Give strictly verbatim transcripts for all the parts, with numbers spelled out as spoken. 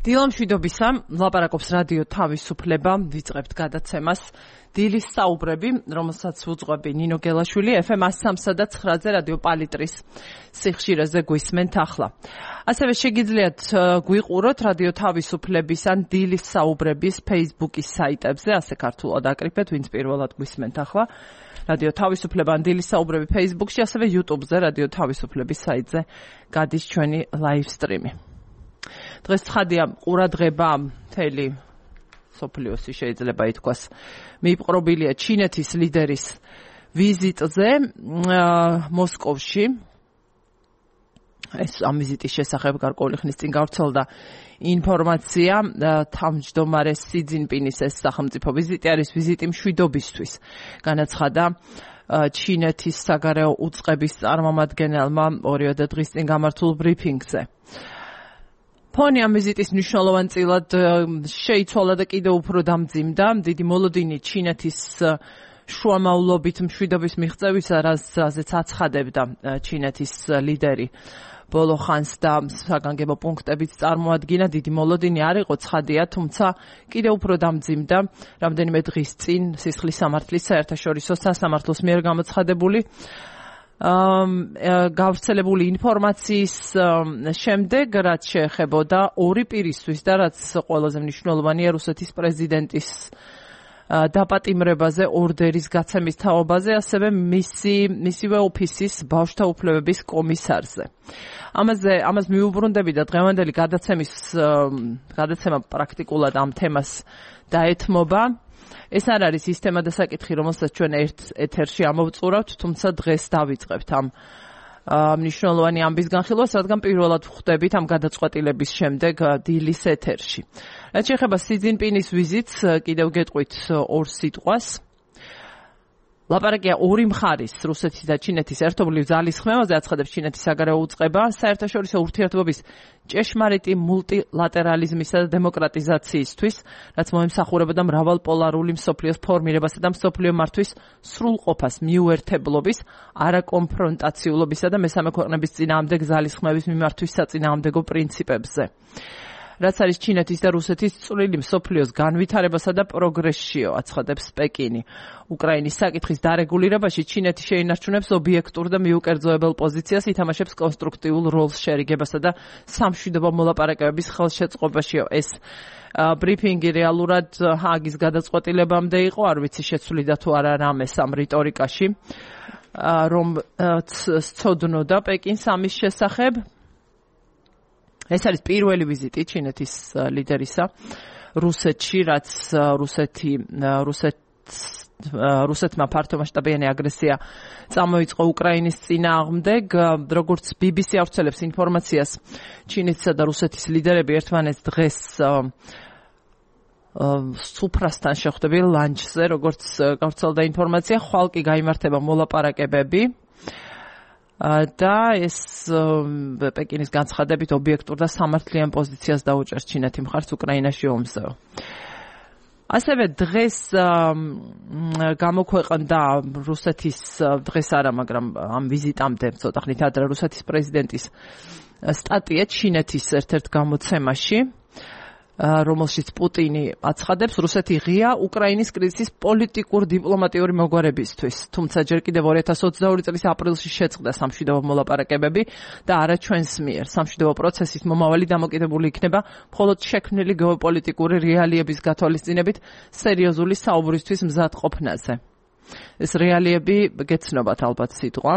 დილამშვიდობისა, ლაპარაკობს რადიო თავისუფლება, ვიწყებთ გადაცემას დილის საუბრები, რომელსაც უძღვები ნინო გელაშვილი, ეფ ემ სამსა და ცხრაზე რადიო პალიტრის სიხშირეზე გვისმენთ ახლა. ასევე შეგიძლიათ გვიყუროთ რადიო თავისუფლების ან დილის საუბრების Facebook-ის საიტებზე, ასე ქართულად აკრიფეთ, ვინც პირველად გვისმენთ ახლა. რადიო თავისუფლება ან დილის საუბრები Facebook-ში, ასევე YouTube-ზე, რადიო თავისუფლების საიტზე გადის ჩვენი live stream-ი. დღეს ცხადია ყურადღება მთელი სოფლიოსი შეიძლება ითქვას მიიპყრობილია ჩინეთის ლიდერის ვიზიტზე მოსკოვში. ეს ამ ვიზიტის შესახებ გარკვეული ხნის წინ გავრცელდა ინფორმაცია. თავმჯდომარე სი ძინპინის ეს სახელმწიფო ვიზიტი არის ვიზიტი მშვიდობისთვის, განაცხადა ჩინეთის საგარეო უწყების წარმომადგენელმა ორიოდე დღის წინ გამართულ ბრიფინგზე. ფონი ამ ვიზიტის მნიშვნელოვანწილად შეიცვალა და კიდევ უფრო დამძიმდა. დიდი მოლოდინი ჩინეთის შუამავლობით მშვიდობის მიღწევისა, რაზეც აცხადებდა ჩინეთის ლიდერი ბოლო ხანს და საგანგებო პუნქტებით წარმოადგინა. დიდი მოლოდინი არ იყო ცხადია, თუმცა კიდევ უფრო დამძიმდა რამდენიმე დღის წინ სისხლის სამართლის საერთაშორისო სასამართლოს მიერ გამოცხადებული გავრცელებული ინფორმაციის შემდეგ, რაც შეეხებოდა ორი პირისთვის და რაც ყველაზე მნიშვნელოვანია რუსეთის პრეზიდენტის დაპატიმრებაზე, ორდერის გაცემის თაობაზე, ასევე მისი მისივე ოფისის ბავშვთა უფლებების კომისარზე. ამაზე ამას მიუბრუნდები და დღევანდელი გადაცემის გადაცემა პრაქტიკულად ამ თემას დაეთმობა. ეს არ არის ის თემა და საკითხი, რომელსაც ჩვენ ერთ ეთერში ამოვწურავთ, თუმცა დღეს დავიწყებთ ამ მნიშვნელოვანი ამბის განხილვას, რადგან პირველად ვხვდებით ამ გადაწყვეტილების შემდეგ დილის ეთერში. რაც შეეხება სი ძინპინის ვიზიტს, კიდევ გეტყვით ორ სიტყვას. ლაპარაკია ორი მხარის, რუსეთის და ჩინეთის ერთობლივ ძალისხმევაზე, აცხადებს ჩინეთის საგარეო უწყება, საერთაშორისო ურთიერთობების ჭეშმარიტი მულტილატერალიზმისა და დემოკრატიზაციისთვის, რაც მოემსახურებოდა მრავალპოლარული მსოფლიოს ფორმირებასა და მსოფლიო მართვის სრულყოფას, მიუერთებლობის, არაკონფრონტაციულობისა და მესამე ქვეყნების წინააღმდეგ ძალისხმევის მიმართვის საწინააღმდეგო პრინციპებზე. რაც არის ჩინეთის და რუსეთის წვლილი მსოფლიოს განვითარებასა და პროგრესშიო, აცხადებს პეკინი. უკრაინის საკითხის დარეგულირებაში ჩინეთი შეინარჩუნებს ობიექტურ და მიუკერძოებელ პოზიციას, ითამაშებს კონსტრუქტიულ როლს შერიგებასა და სამშვიდობო მოლაპარაკებების ხელშეწყობაშიო. ეს ბრიფინგი რეალურად ჰააგის გადაწყვეტილებამდე იყო, არ ვიცი შეცვლიდა თუ არა რამეს ამ რიტორიკაში, რომ სცოდნოდა პეკინს ამის შესახებ. ეს არის პირველი ვიზიტი ჩინეთის ლიდერისა რუსეთში, რაც რუსეთი რუსეთს რუსეთმა ფართომასშტაბიანი აგრესია წამოიწყო უკრაინის წინააღმდეგ. როგორც ბი ბი სი ავრცელებს ინფორმაციას, ჩინეთისა და რუსეთის ლიდერები ერთმანეთს დღეს სუფრასთან შეხვდებიან ლანჩზე, როგორც გავრცელდა ინფორმაცია, ხვალ კი გაიმართება მოლაპარაკებები. და ეს პეკინის განცხადებით ობიექტურ და სამართლიან პოზიციას დაუჭერს ჩინეთი მხარს უკრაინაში ომზე. ასევე დღეს გამოქვეყნდა რუსეთის დღეს არა, მაგრამ ამ ვიზიტამდე ცოტა ხნით ადრე რუსეთის პრეზიდენტის სტატია ჩინეთის ერთ-ერთ გამოცემაში, რომელშიც პუტინი აცხადებს, რუსეთი ღია უკრაინის კრიზისის პოლიტიკურ დიპლომატიური მოგვარებისთვის. თუმცა ჯერ კიდევ ორი ათას ოცდაორი წლის აპრილში შეწყდა სამშვიდობო მოლაპარაკებები და არა ჩვენს მიერ. სამშვიდობო პროცესის მომავალი დამოკიდებული იქნება მხოლოდ შექმნილი გეოპოლიტიკური რეალიების გათვალისწინებით სერიოზული საუბრისთვის მზად ყოფნაზე. ეს რეალიები გეცნობათ ალბათ სიტყვა.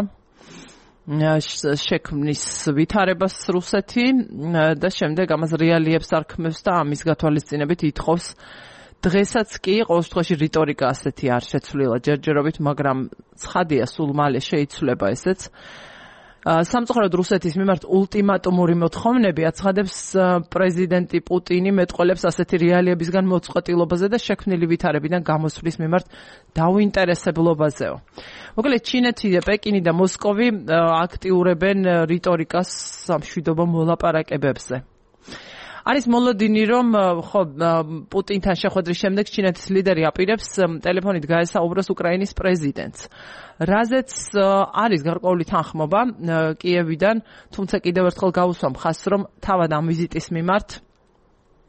შექმნის ვითარებას რუსეთი და შემდეგ ამას რეალიებს არქმევს და ამის გათვალისწინებით ითხოვს. დღესაც კი ყოველ შემთხვევაში რიტორიკა ასეთი არ შეცვლილა ჯერჯერობით, მაგრამ ცხადია სულ მალე შეიცვლება ესეც. სამწუხაროდ რუსეთის მიმართ ულტიმატუმური მოთხოვნები, აცხადებს პრეზიდენტი პუტინი, მეტყველებს ასეთი რეალიებისგან მოწყვეტილობაზე და შექმნილი ვითარებიდან გამოსვლის მიმართ დაუინტერესებლობაზეო. მოკლედ ჩინეთი, პეკინი და მოსკოვი აქტიურებენ რიტორიკას სამშვიდობო მოლაპარაკებებზე. არის მოლოდინი, რომ ხო პუტინთან შეხვედრის შემდეგ ჩინეთის ლიდერი აპირებს ტელეფონით გაესაუბროს უკრაინის პრეზიდენტს. რაზეც არის გარკვეული თანხმობა კიევიდან, თუმცა კიდევ ერთხელ გავუსვა მხას, რომ თავად ამ ვიზიტის მიმართ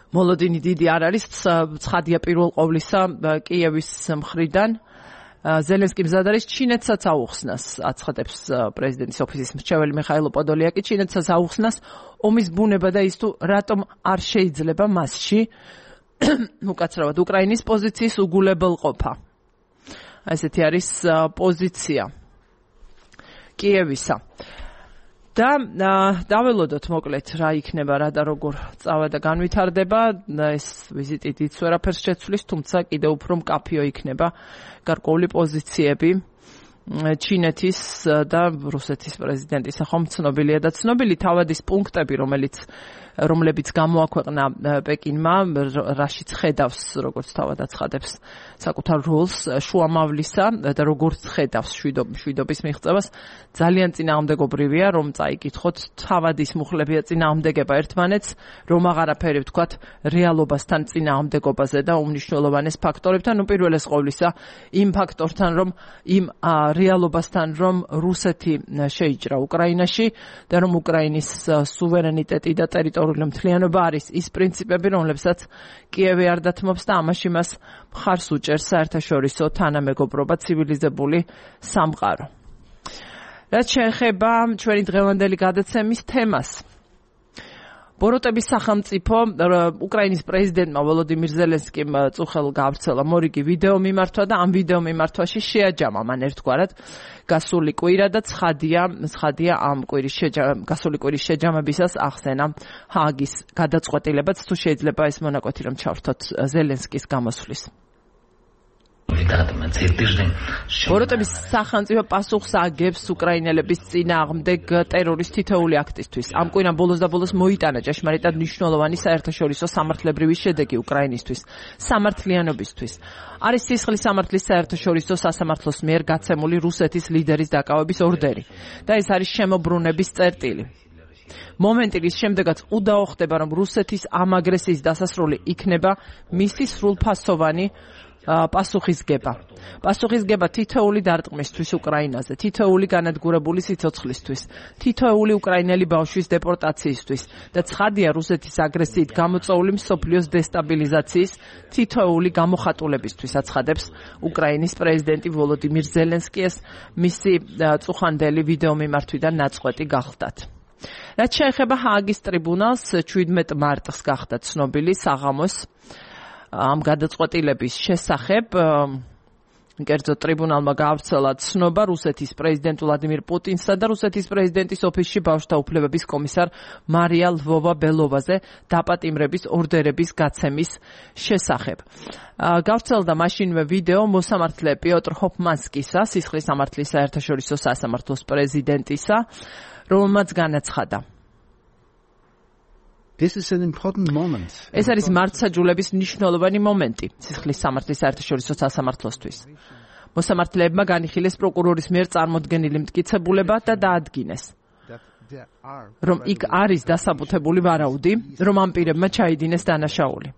მოლოდინი დიდი არ არის, ცხადია პირველ ყოვლისა კიევის მხრიდან. ზელენსკი მზად არის ჩინეთსაც აუხსნას, აცხადებს პრეზიდენტის ოფისის მრჩეველი მიხაილო პოდოლიაკი, ჩინეთსაც აუხსნას ომის ბუნება და ის თუ რატომ არ შეიძლება მასში უკაცრავად უკრაინის პოზიციის უგულებელყოფა. ესეთი არის პოზიცია კიევისა. და დაველოდოთ მოკლედ რა იქნება, რა და როგორ წავა და განვითარდება. ეს ვიზიტი დიდ ვერაფერს შეცვლის, თუმცა კიდევ უფრო მკაფიო იქნება გარკვეული პოზიციები ჩინეთის და რუსეთის პრეზიდენტის ახალ ცნობილია და ცნობილი თავადის პუნქტები, რომელიც რომლებიც გამოაქვეყნა პეკინმა, რაშიც ხედავს, როგორც თავად აცხადებს, საკუთარ როლს შუამავლისა და როგორც ხედავს შვიდობის მიღწევას, ძალიან წინააღმდეგობრივია, რომ წაიკითხოთ თავადის მუხლებია წინააღმდეგება ერთმანეთს, რომ აღარაფერი ვთქვათ რეალობასთან წინააღმდეგობაზე და უმნიშვნელოვანეს ფაქტორებთან, უპირველეს ყოვლისა იმ ფაქტორთან, რომ იმ რეალობასთან, რომ რუსეთი შეიჭრა უკრაინაში და რომ უკრაინის სუვერენიტეტი და ტერიტორიული მთლიანობა არის ის პრინციპები, რომლებსაც კიევი არ დათმობს და ამაში მას მხარს უჭერს საერთაშორისო თანამეგობრობა, ცივილიზებული სამყარო. რაც შეეხება ჩვენი დღევანდელი გადაცემის თემას, ბოროტების სახელმწიფო უკრაინის პრეზიდენტმა ვოლოდიმირ ზელენსკიმ წუხელ გავრცელა მორიგი ვიდეო მიმართვა და ამ ვიდეო მიმართვაში შეაჯამა მან ერთგვარად გასული კვირა და ცხადია, ცხადია ამ კვირის გასული კვირის შეჯამებისას ახსენა ჰააგის გადაწყვეტილებაც, თუ შეიძლება ეს მონაკვეთი რომ ჩავრთოთ ზელენსკის გამოსვლის. ბოროტების სახელმწიფო პასუხს აგებს უკრაინელების წინააღმდეგ ტერორის თითოეული აქტისთვის. ამ კვირამ ბოლოს და ბოლოს მოიტანა ჭეშმარიტად მნიშვნელოვანი საერთაშორისო სამართლებრივი შედეგი უკრაინისთვის, სამართლიანობისთვის. არის სისხლის სამართლის საერთაშორისო სასამართლოს მიერ გაცემული რუსეთის ლიდერის დაკავების ორდერი და ეს არის შემოbrunების წერტილი. მომენტი რის შემდეგაც უდაო ხდება, რომ რუსეთის ამ აგრესიის დასასრული იქნება მისი სრულფასოვანი პასუხისგება. პასუხისგება თითოეული დარტყმისთვის უკრაინაზე, თითოეული განადგურებული სიცოცხლისთვის, თითოეული უკრაინელი ბავშვის დეპორტაციისთვის და ცხადია რუსეთის აგრესიით გამოწვეული მსოფლიოს დესტაბილიზაციის თითოეული გამოხატულებისთვის, აცხადებს უკრაინის პრეზიდენტი ვოლოდიმირ ზელენსკი, მისი წუხანდელი ვიდეო მიმართვიდან ნაწყვეტი გახლდათ. რაც შეეხება ჰააგის ტრიბუნალს, შვიდმეტ მარტს გახდა ცნობილი საღამოს ამ გადაწყვეტილების შესახებ. კერძო ტრიბუნალმა გაავრცელა ცნობა რუსეთის პრეზიდენტ ვლადიმირ პუტინსა და რუსეთის პრეზიდენტის ოფისში ბავშვთა უფლებების კომისარ მარია ლვოვა-ბელოვაზე დაპატიმრების ორდერების გაცემის შესახებ. გავრცელდა მაშინვე ვიდეო მოსამართლე პიოტრ ჰოფმანსკისა, სისხლის სამართლის საერთაშორისო სასამართლოს პრეზიდენტისა, რომელმაც განაცხადა: This is an important moment. ეს არის მართლმსაჯულების მნიშვნელოვანი მომენტი სისხლის სამართლის საერთაშორისო სასამართლოსთვის. მოსამართლეებმა განიხილეს პროკურორის მიერ წარმოდგენილი მტკიცებულება და დაადგინეს, რომ იქ არის დასაბუთებული ვარაუდი, რომ ამ პირებმა ჩაიდინეს დანაშაული.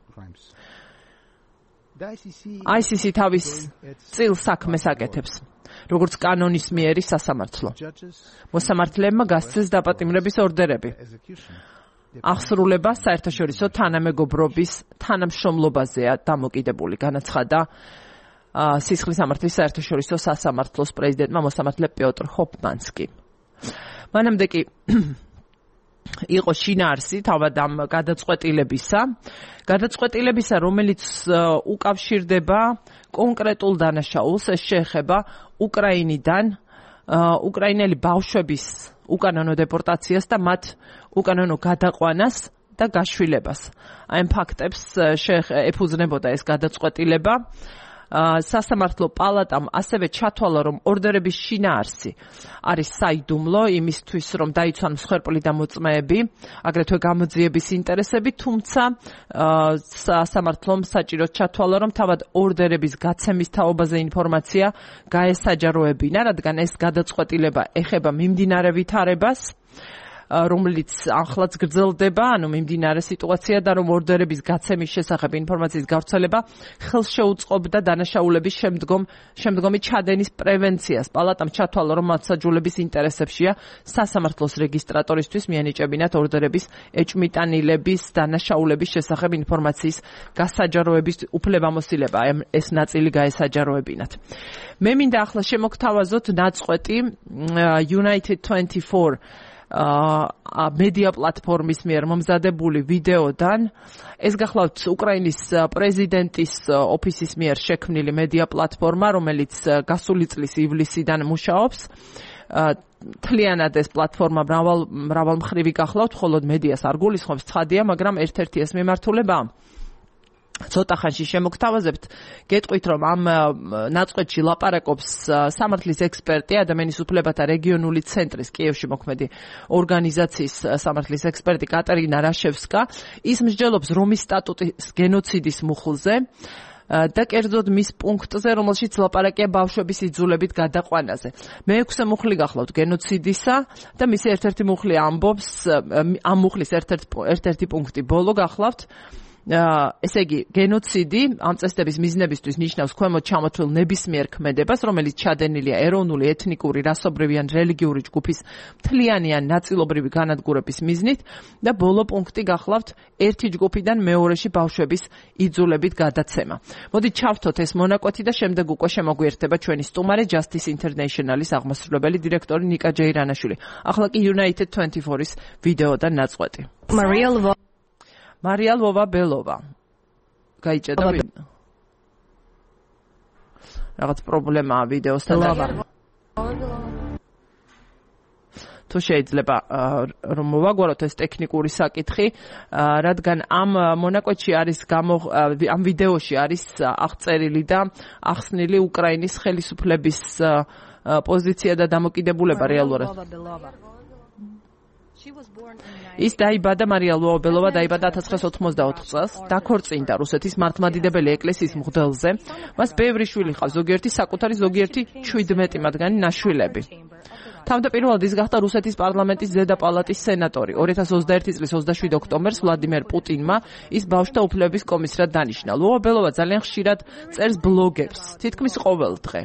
აი სი სი თავის წილ საქმეს აკეთებს, როგორც კანონის მიერი სასამართლო. მოსამართლეებმა გასცეს დაპატიმრების ორდერები. აღსრულება საერთაშორისო თანამეგობრობის თანამშრომლობაზეა დამოკიდებული, განაცხადა სისხლის სამართლის საერთაშორისო სასამართლოს პრეზიდენტმა მოსამართლე პიოტრ ჰოფმანსკი. მანამდე კი იყო შინაარსი თავად ამ გადაწყვეტილებისა, გადაწყვეტილებისა, რომელიც უკავშირდება კონკრეტულ დანაშაულს, ეს შეეხება უკრაინიდან უკრაინელი ბავშვების უკანონო დეპორტაციას და მათ უკანონო გადაყვანას და გაშვილებას. აი ამ ფაქტებს ეფუძნებოდა ეს გადაწყვეტილება. სასამართლო პალატამ ასევე ჩათვალა, რომ ორდერების შინაარსი არის საიდუმლო იმისთვის, რომ დაიცვან მსხვერპლი და მოწმეები, აგრეთვე გამოძიების ინტერესები, თუმცა სასამართლომ საჭიროდ ჩათვალა, რომ თავად ორდერების გაცემის თაობაზე ინფორმაცია გაესაჯაროებინა, რადგან ეს გადაწყვეტილება ეხება მიმდინარე ვითარებას რომელიც ახლაც გრძელდება, ანუ მიმდინარე სიტუაცია და რომ ორდერების გაცემის შესახებ ინფორმაციის გავრცელება ხელს შეუწყობდა დანაშაულების შემდგომ შემდგომი ჩადენის პრევენციას. პალატამ ჩათვალა, რომ მართლმსაჯულების ინტერესებშია სასამართლოს რეგისტრატორისთვის მიანიჭებინათ ორდერების ეჭვმიტანილების დანაშაულების შესახებ ინფორმაციის გასაჯაროების უფლებამოსილება, აი ეს ნაწილი გაესაჯაროებინათ. მე მინდა ახლა შემოგთავაზოთ ნაწყვეტი United twenty-four აა მედია პლატფორმის მიერ მომზადებული ვიდეოდან. ეს გახლავთ უკრაინის პრეზიდენტის ოფისის მიერ შექმნილი მედია პლატფორმა, რომელიც გასული წლის ივლისიდან მუშაობს. თლიანად ეს პლატფორმა მრავალ მრავალმხრივი გახლავთ, ხოლო მედიას არ გულისხმობს, ცხადია, მაგრამ ერთ-ერთი ეს მიმართულებაა. ცოტა ხანში შემოგთავაზებთ, გეტყვით, რომ ამ ნაწყვეტში ლაპარაკობს სამართლის ექსპერტი, ადამიანის უფლებათა რეგიონული ცენტრის კიევში მოქმედი ორგანიზაციის სამართლის ექსპერტი კატერინა რაშევსკა. ის მსჯელობს რომის სტატუტის გენოციდის მუხლზე და კერძოდ მის პუნქტზე, რომელშიც ლაპარაკია ბავშვების იძულებით გადაყვანაზე. მეექვსე მუხლი გახლავთ გენოციდისა და მისი ერთ-ერთი მუხლი ამბობს, ამ მუხლის ერთ-ერთი პუნქტი ბოლო გახლავთ. ესე იგი, გენოციდი ამ წესდების მიზნებისთვის ნიშნავს ქვემოთ ჩამოთვლილ ნებისმიერ ქმედებას, რომელიც ჩადენილია ეროვნული, ეთნიკური, რასობრივი ან რელიგიური ჯგუფის მთლიანი ან ნაწილობრივი განადგურების მიზნით და ბოლო პუნქტი გახლავთ ერთი ჯგუფიდან მეორეში ბავშვების იძულებით გადაცემა. მოდით ჩავთოთ ეს მონაკვეთი და შემდეგ უკვე შემოგვიერთდება ჩვენი სტუმარი Justice International-ის აღმასრულებელი დირექტორი ნიკა ჯეირანაშვილი. ახლა კი United twenty-four-ის ვიდეოდან ნაწყვეტი. Maria Lvova Maria Lvova-Belova. გაიჭედა ვიდეო. რაღაც პრობლემაა ვიდეოსთან. თუ შეიძლება რომ მოვაგვაროთ ეს ტექნიკური საკითხი, რადგან ამ მონაკვეთში არის ამ ვიდეოში არის აღწერილი და ახსნილი უკრაინის ხელისუფლების პოზიცია და დამოკიდებულება რეალურად. ის დაიბადა მარია ლვოვა-ბელოვა დაიბადა ათას ცხრაას ოთხმოცდაოთხ წელს, დაქორწინდა რუსეთის მართლმადიდებელი ეკლესიის მღვდელზე. მას ბევრი შვილი ჰყავს, ზოგიერთი საკუთარი, ზოგიერთი შვიდმეტი მათგანი ნაშვილები. თავდაპირველად ის გახდა რუსეთის პარლამენტის ზედა პალატის სენატორი. ორი ათას ოცდაერთი წლის ოცდაშვიდი ოქტომბერს ვლადიმერ პუტინმა ის ბავშვთა უფლებების კომისრად დანიშნა. ლვოვა-ბელოვა ძალიან ხშირად წერს ბლოგებს, თითქმის ყოველ დღე.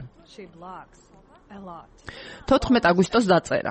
თოთხმეტ აგვისტოს დაწერა,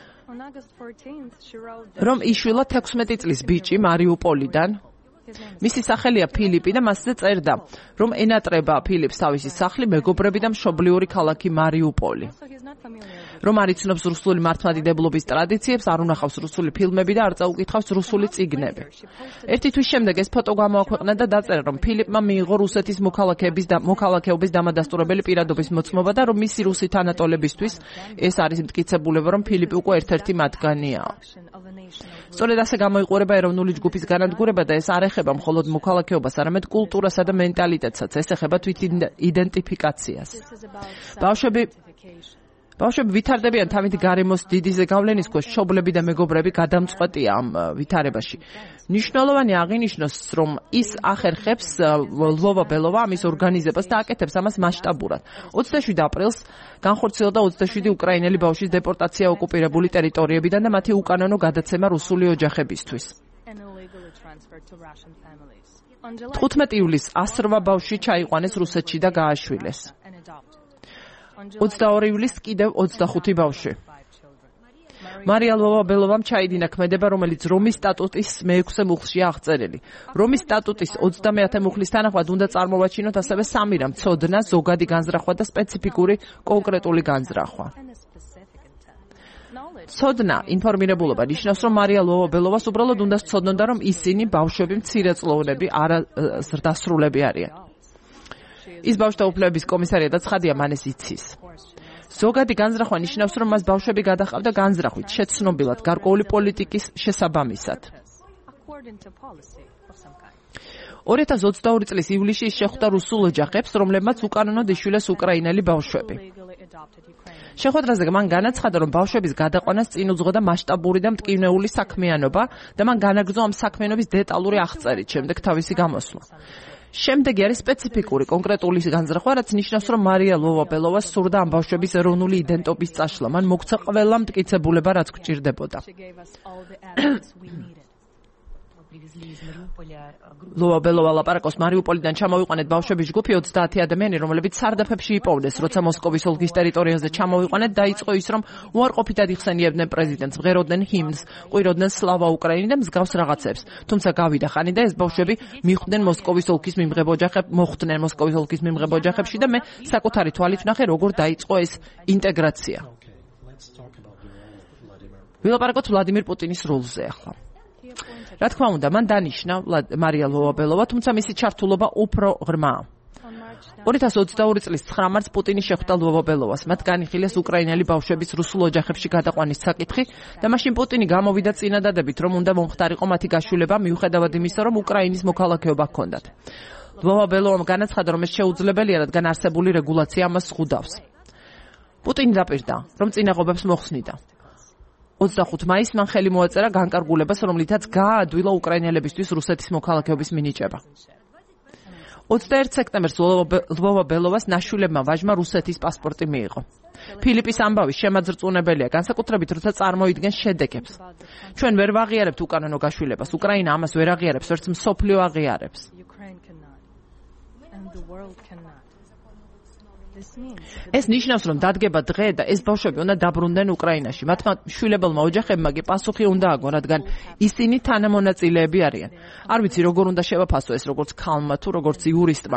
რომ იშვილა თექვსმეტი წლის ბიჭი მარიუპოლიდან. მისი სახელია ფილიპი და მასზე წერდა, რომ ენატრება ფილიპს თავისი სახლი, მეგობრები და მშობლიური ქალაქი მარიუპოლი. რომ არ იცნობს რუსული მართლმადიდებლობის ტრადიციებს, არ უნახავს რუსული ფილმები და არ წაუკითხავს რუსული წიგნები. ერთი თვის შემდეგ ეს ფოტო გამოაქვეყნა და დაწერა, რომ ფილიპმა მიიღო რუსეთის მოქალაქეების და მოქალაქეობის დამადასტურებელი პირადობის მოწმობა და რომ მისი რუსი თანატოლებისთვის ეს არის მტკიცებულება, რომ ფილიპი უკვე ერთ-ერთი მათგანია. სწორედ ასე გამოიყურება ეროვნული ჯგუფის განადგურება და ეს არ ეხება მხოლოდ მოქალაქეობას, არამედ კულტურასა და მენტალიტეტსაც, ეს ეხება თვით იდენტიფიკაციას. ბავშვები ბავშვები ვითარდებიან თავით გარემოს დიდი ზეგავლენის ქვეშ, მშობლები და მეგობრები გადამწყვეტია ამ ვითარებაში. მნიშვნელოვანი აღინიშნოს, რომ ის ახერხებს ლვოვა-ბელოვა ამის ორგანიზებას და აკეთებს ამას მასშტაბურად. ოცდაშვიდი აპრილს განხორციელდა ოცდაშვიდი უკრაინელი ბავშვის დეპორტაცია ოკუპირებული ტერიტორიებიდან და მათი უკანონო გადაცემა რუსული ოჯახებისთვის. თხუთმეტი ივლისს ასრვა ბავშვი ჩაიყვანეს რუსეთში და გააშვილეს. ოცდაორი ივლისს კიდევ ოცდახუთი ბავშვი. მარია ლვოვა-ბელოვამ ჩაიდინა ქმედება, რომელიც რომის სტატუტის მეექვსე მუხლშია აღწერილი. რომის სტატუტის ოცდამეათე მუხლის თანახმად უნდა წარმოვაჩინოთ ასევე სამი რამ: ცოდნა, ზოგადი განზრახვა და სპეციფიკური კონკრეტული განზრახვა. ცოდნა, ინფორმირებულობა ნიშნავს, რომ მარია ლვოვა-ბელოვას უბრალოდ უნდა სცოდნოდა, რომ ისინი ბავშვები მცირეწლოვნები, არა ზრდასრულები არიან. ის ბავშვთა უფლებების კომისარია და ცხადია, მან ეს იცის. ზოგადი განზრახვა ნიშნავს, რომ მას ბავშვები გადაჰყავდა განზრახვით, შეცნობილად, გარკვეული პოლიტიკის შესაბამისად. ორი ათას ოცდაორი წლის ივლისში ის შეხვდა რუსულ ოჯახებს, რომლებმაც უკანონოდ იშვილეს უკრაინელი ბავშვები. შეხვედრაზე მან განაცხადა, რომ ბავშვების გადაყვანას წინ უძღოდა მასშტაბური და მტკივნეული საქმიანობა და მან განაგრძო ამ საქმიანობის დეტალური აღწერით შემდეგ თავისი გამოსვლა. შემდეგი არის სპეციფიკური კონკრეტული განზრახვა, რაც ნიშნავს, რომ მარია ლვოვა-ბელოვას სურდა ამ ბავშვების ეროვნული იდენტობის წაშლა. მან მოგცა ყველა მტკიცებულება, რაც გვჭირდებოდა. ლვოვა-ბელოვა ლაპარაკობს მარიუპოლიდან ჩამოვიყვანეთ ბავშვების ჯგუფი ოცდაათი ადამიანი, რომლებიც სარდაფებში იპოვდეს, როცა მოსკოვის ოლქის ტერიტორიაზე ჩამოვიყვანეთ, დაიწყო ის, რომ უარყოფითად იხსენიებდნენ პრეზიდენტს, მღეროდნენ ჰიმნს, ყვიროდნენ სლავა უკრაინი და მსგავს რაღაცებს. თუმცა გავიდა ხანი და ეს ბავშვები მიხვდნენ მოსკოვის ოლქის მიმღებ ოჯახებს, მოხვდნენ მოსკოვის ოლქის მიმღებ ოჯახებში და მე საკუთარი თვალით ვნახე, როგორ დაიწყო ეს ინტეგრაცია. ვილაპარაკოთ ვლადიმირ პუტინის როლზე ახლა. რა თქმა უნდა, მან დანიშნა მარია ლვოვა-ბელოვა, თუმცა მისი ჩართულობა უფრო ღრმაა. ორი ათას ოცდაორი წლის ცხრა მარტს პუტინი შეხვდა ლვოვა-ბელოვას. მათ განიხილეს უკრაინელი ბავშვების რუსულ ოჯახებში გადაყვანის საკითხი და მაშინ პუტინი გამოვიდა წინადადებით, რომ უნდა მომხდარიყო მათი გაშვილება, მიუხედავად იმისა, რომ უკრაინის მოქალაქეობა ჰქონდათ. ლვოვა-ბელოვამ განაცხადა, რომ ეს შეუძლებელია, რადგან არსებული რეგულაცია ამას ზღუდავს. პუტინი დაპირდა, რომ წინაღობებს მოხსნიდა. ოცდახუთი მაისს მან ხელი მოაწერა განკარგულებას, რომლითაც გააადვილა უკრაინელებისთვის რუსეთის მოქალაქეობის მინიჭება. ოცდაერთი სექტემბერს ლვოვა-ბელოვას ნაშვილებმა ვაჟმა რუსეთის პასპორტი მიიღო. ფილიპის ამბავი შემაძრწუნებელია, განსაკუთრებით როცა წარმოიდგენს შედეგებს. ჩვენ ვერ ვაღიარებთ უკანონო გაშვილებას, უკრაინა ამას ვერ აღიარებს, ვერც მსოფლიო აღიარებს. ეს ნიშნავს, რომ დადგება დღე და ეს ბავშვები უნდა დაბრუნდნენ უკრაინაში. მათმა შვილებელმა ოჯახებმა კი პასუხი უნდა აგონ, რადგან ისინი თანამონაწილეები არიან. არ ვიცი, როგორ უნდა შევაფასო ეს, როგორც ქალმა თუ როგორც იურისტმა.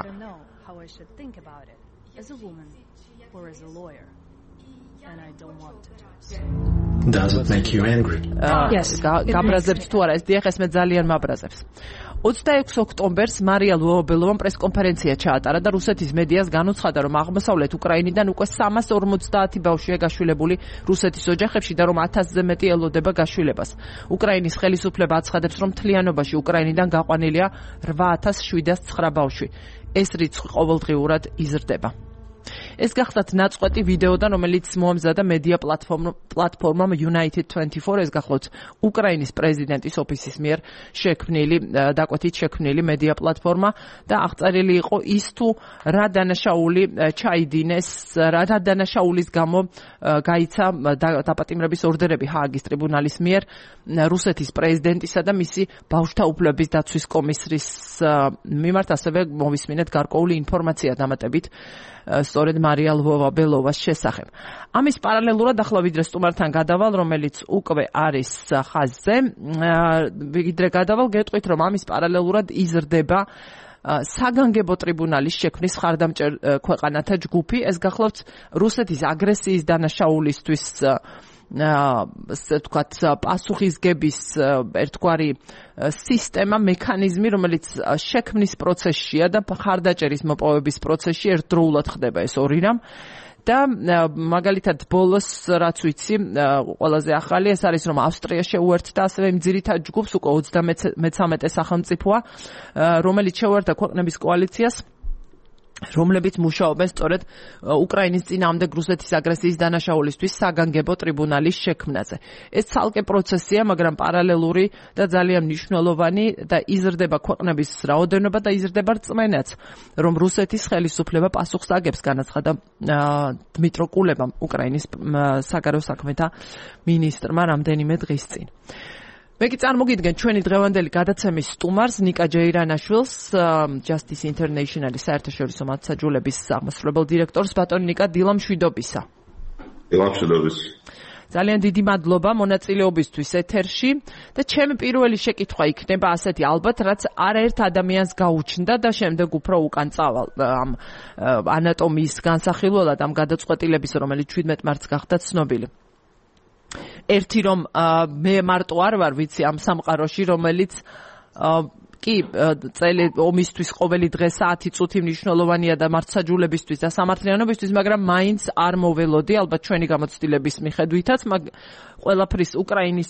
Does it make you angry? Yes. გაბრაზებთ თუ არა, ეს დიახ, ეს მე ძალიან მაბრაზებს. ოცდაექვსი ოქტომბერს მარია ლვოვა-ბელოვამ პრესკონფერენცია ჩაატარა და რუსეთის მედიას განუცხადა, რომ აღმოსავლეთ უკრაინიდან უკვე სამას ორმოცდაათი ბავშვია გაშვილებული რუსეთის ოჯახებში და რომ ათასზე მეტი ელოდება გაშვილებას. უკრაინის ხელისუფლება აცხადებს, რომ მთლიანობაში უკრაინიდან გაყვანილია რვა ათას შვიდას ცხრა ბავშვი. ეს რიცხვი ყოველდღიურად იზრდება. ეს გახლავთ ნაწყვეტი ვიდეოდან, რომელიც მოამზადა მედია პლატფორმამ United twenty-four, ეს გახლავთ უკრაინის პრეზიდენტის ოფისის მიერ შექმნილი, დაკვეთით შექმნილი მედია პლატფორმა და აღწერილი იყო ის თუ რა დანაშაული ჩაიდინეს, რა დანაშაულის გამო გაიცა დაპატიმრების ორდერები ჰააგის ტრიბუნალის მიერ რუსეთის პრეზიდენტისა და მისი ბავშვთა უფლებების დაცვის კომისრის მიმართ, ასევე მოვისმინეთ გარკვეული ინფორმაცია დამატებით სწორედ მარია ლვოვა-ბელოვას შესახებ. ამის პარალელურად ახლა ვიდრე სტუმართან გადავალ, რომელიც უკვე არის ხაზზე, ვიდრე გადავალ, გეტყვით, რომ ამის პარალელურად იზრდება საგანგებო ტრიბუნალის შექმნის ხარდამჭერ ქვეყანათა ჯგუფი. ეს გახლავთ რუსეთის აგრესიის დანაშაულისთვის ასე ვთქვათ, პასუხისგების ერთგვარი სისტემა, მექანიზმი, რომელიც შექმნის პროცესშია და ხარდაჭერის მოპოვების პროცესში ერთდროულად ხდება ეს ორი რამ. და მაგალითად ბოლოს რაც ვიცი, ყველაზე ახალი ეს არის, რომ ავსტრია შეუერთდა ასევე იმ ძირითად ჯგუფს, უკვე ოცდამეცამეტე სახელმწიფოა, რომელიც შეუერთდა ქვეყნების კოალიციას, რომლებიც მუშაობენ სწორედ უკრაინის წინააღმდეგ რუსეთის აგრესიის დანაშაულისთვის საგანგებო ტრიბუნალის შექმნაზე. ეს ცალკე პროცესია, მაგრამ პარალელური და ძალიან მნიშვნელოვანი და იზრდება ქვეყნების რაოდენობა და იზრდება რწმენაც, რომ რუსეთის ხელისუფლება პასუხს აგებს, განაცხადა დმიტრო კულებამ, უკრაინის საგარეო საქმეთა მინისტრმა რამდენიმე დღის წინ. მე კი წარმოგიდგენ ჩვენი დღევანდელი გადაცემის სტუმარს, ნიკა ჯეირანაშვილს, Justice International-ის საერთაშორისო მართლმსაჯულების აღმასრულებელ დირექტორს, ბატონი ნიკა, დილა მშვიდობისა. დილა მშვიდობის. ძალიან დიდი მადლობა მონაწილეობისთვის ეთერში და ჩემი პირველი შეკითხვა იქნება ასეთი, ალბათ, რაც არაერთ ადამიანს გაუჩნდა და შემდეგ უფრო უკან წავალ ამ ანატომიის განსახილველად, ამ გადაწყვეტილების, რომელიც შვიდმეტ მარტს გახდა ცნობილი. ერთი რომ მე მარტო არ ვარ, ვიცი, ამ სამყაროში, რომელიც კი წელი ომისთვის ყოველი დღე საათი წუთი მნიშვნელოვანია და მართლმსაჯულებისთვის და სამართლიანობისთვის, მაგრამ მაინც არ მოველოდი, ალბათ ჩვენი გამოცდილების მიხედვითაც, მაგ ყველაფრის უკრაინის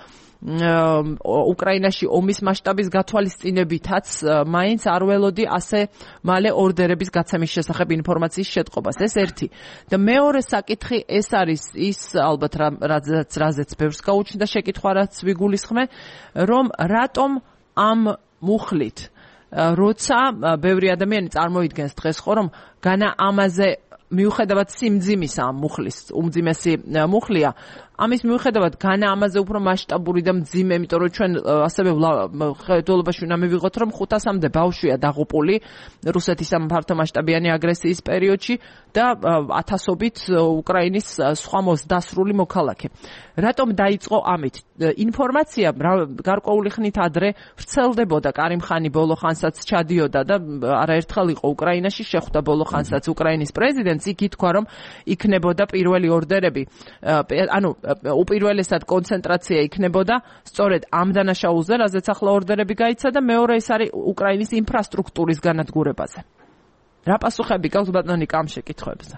უკრაინაში ომის მასშტაბის გათვალისწინებითაც მაინც არ ველოდი ასე მალე ორდერების გაცემის შესახებ ინფორმაციის შეტყობას. ეს ერთი. და მეორე საკითხი ეს არის ის, ალბათ რაც რაზეც ბევრს გაუჩნდა შეკითხვა, რაც ვიგულისხმე, რომ რატომ ამ მუხლით როცა ბევრი ადამიანი წარმოიდგენს დღეს ხო რომ განა ამაზე მიუხედავად სიმძიმისა ამ მუხლის უმძიმესი მუხლია ამის მიუხედავად განა ამაზე უფრო მასშტაბური და მძიმე, იმიტომ რომ ჩვენ ასევე ხედველობაში უნდა მივიღოთ, რომ ხუთასამდე ბავშვია დაღუპული რუსეთის ამ ფართომასშტაბიანი აგრესიის პერიოდში და ათასობით უკრაინის სხვა მოსდასრული მოქალაქე. რატომ დაიწყო ამით? ინფორმაცია გარკვეული ხნით ადრე ვრცელდებოდა, კარიმ ხანი ბოლო ხანსაც ჩადიოდა და არაერთხელ იყო უკრაინაში, შეხვდა ბოლო ხანსაც უკრაინის პრეზიდენტს, იქ ითქვა, რომ იქნებოდა პირველი ორდერები, ანუ უპირველესად კონცენტრაცია იქნებოდა სწორედ ამ დანაშაულზე, რაზეც ახლა ორდერები გაიცა და მეორე ეს არის უკრაინის ინფრასტრუქტურის განადგურებაზე. რა პასუხები გაქვს ბატონი ამ შეკითხვებზე?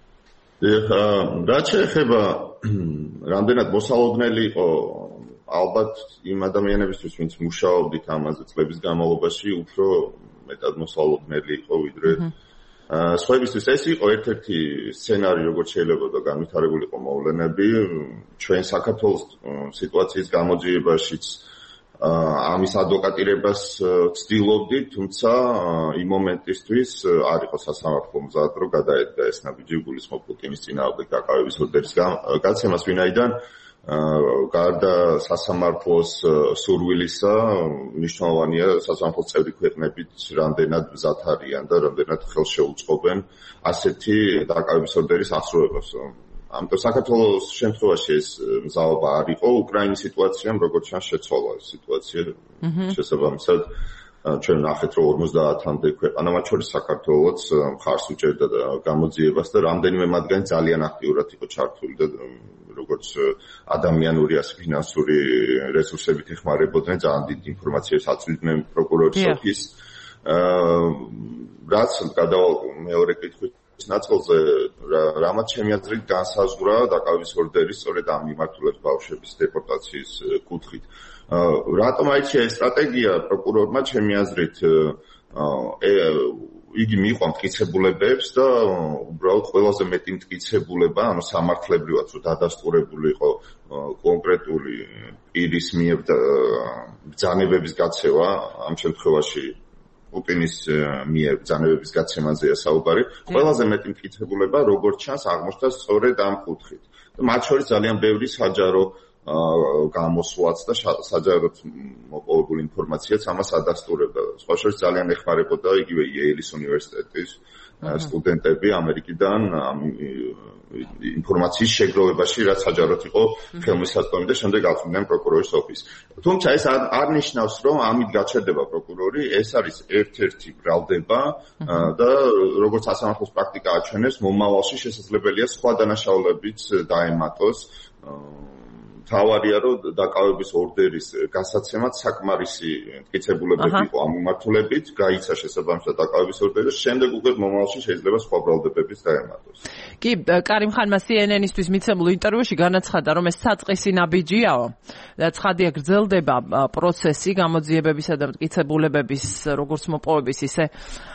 რაც შეეხება რამდენად მოსალოდნელი იყო ალბათ იმ ადამიანებისთვის, ვინც მუშაობდით ამაზე წლების განმავლობაში, უფრო მეტად მოსალოდნელი იყო ვიდრე სხვაებისთვის. ეს იყო ერთ-ერთი სცენარი, როგორც შეიძლება და განვითარებულიყო მოვლენები ჩვენ საქართველოს სიტუაციის გამოძიებაშიც ამის ადვოკატირებას ვცდილობდით, თუმცა იმ მომენტისთვის არ იყო სასამართლო მზად, რომ გადაედგა ეს ნაბიჯი გულისხმობ პუტინის წინააღმდეგ დაკავების ორდერის გაცემას, ვინაიდან გარდა სასამართლოს სურვილისა მნიშვნელოვანია სასამართლოს წევრი ქვეყნებით რამდენად მზად არიან და რამდენად ხელშეუწყობენ ასეთი დაკავების ორდერის აღსრულებას. ამიტომ საქართველოს შემთხვევაში ეს მზაობა არ იყო, უკრაინის სიტუაციამ როგორც ჩანს შეცვალა ეს სიტუაცია. შესაბამისად ჩვენ ნახეთ, რომ ორმოცდაათამდე ქვეყანა, მათ შორის საქართველოც მხარს უჭერდა გამოძიებას და რამდენიმე მათგანი ძალიან აქტიურად იყო ჩართული და როგორც ადამიანური, ასე ფინანსური რესურსებით ეხმარებოდნენ, ძალიან დიდ ინფორმაციას აწვდიდნენ პროკურორის ოფისს. რაც გადავალ მეორე კითხვის ნაწილზე, რამაც ჩემი აზრით განსაზღვრა დაკავების ორდერის სწორედ ამ მიმართულების ბავშვების დეპორტაციის კუთხით. რატომ აიჩია ეს სტრატეგია პროკურორმა, ჩემი აზრით იგი მიიღო მტკიცებულებებს და უბრალოდ ყველაზე მეტი მტკიცებულება, ანუ სამართლებრივად რომ დადასტურებული იყო კონკრეტული პირის მიერ ბრძანებების გაცემა, ამ შემთხვევაში პუტინის მიერ ბრძანებების გაცემაზეა საუბარი. ყველაზე მეტი მტკიცებულება, როგორც ჩანს, აღმოჩნდა სწორედ ამ კუთხით. და მათ შორის ძალიან ბევრი საჯარო გამოსვლაც და საჯაროდ მოპოვებული ინფორმაციაც ამას ადასტურებდა. სხვა შორის ძალიან ეხმარებოდა იგივე იეილის უნივერსიტეტის სტუდენტები ამერიკიდან ინფორმაციის შეგროვებაში, რაც საჯაროდ იყო ხელმისაწვდომი და შემდეგ აწვდიდნენ პროკურორის ოფისს. თუმცა ეს არ ნიშნავს, რომ ამით გაჩერდება პროკურორი, ეს არის ერთ-ერთი ბრალდება და როგორც სასამართლოს პრაქტიკა აჩვენებს, მომავალში შესაძლებელია სხვა დანაშაულებიც დაემატოს. თავარია, რომ დაკავების ორდერის გასაცემად საკმარისი მტკიცებულებები იყო ამ მიმართულებით, გაიცა შესაბამისად დაკავების ორდერი და შემდეგ უკვე მომავალში შეიძლება სხვა ბრალდებებიც დაემატოს. კი, კარიმ ხანმა C N N-ისთვის მიცემულ ინტერვიუში განაცხადა, რომ ეს საწყისი ნაბიჯიაო და ცხადია გრძელდება პროცესი გამოძიებებისა და მტკიცებულებების როგორც მოპოვების, ისე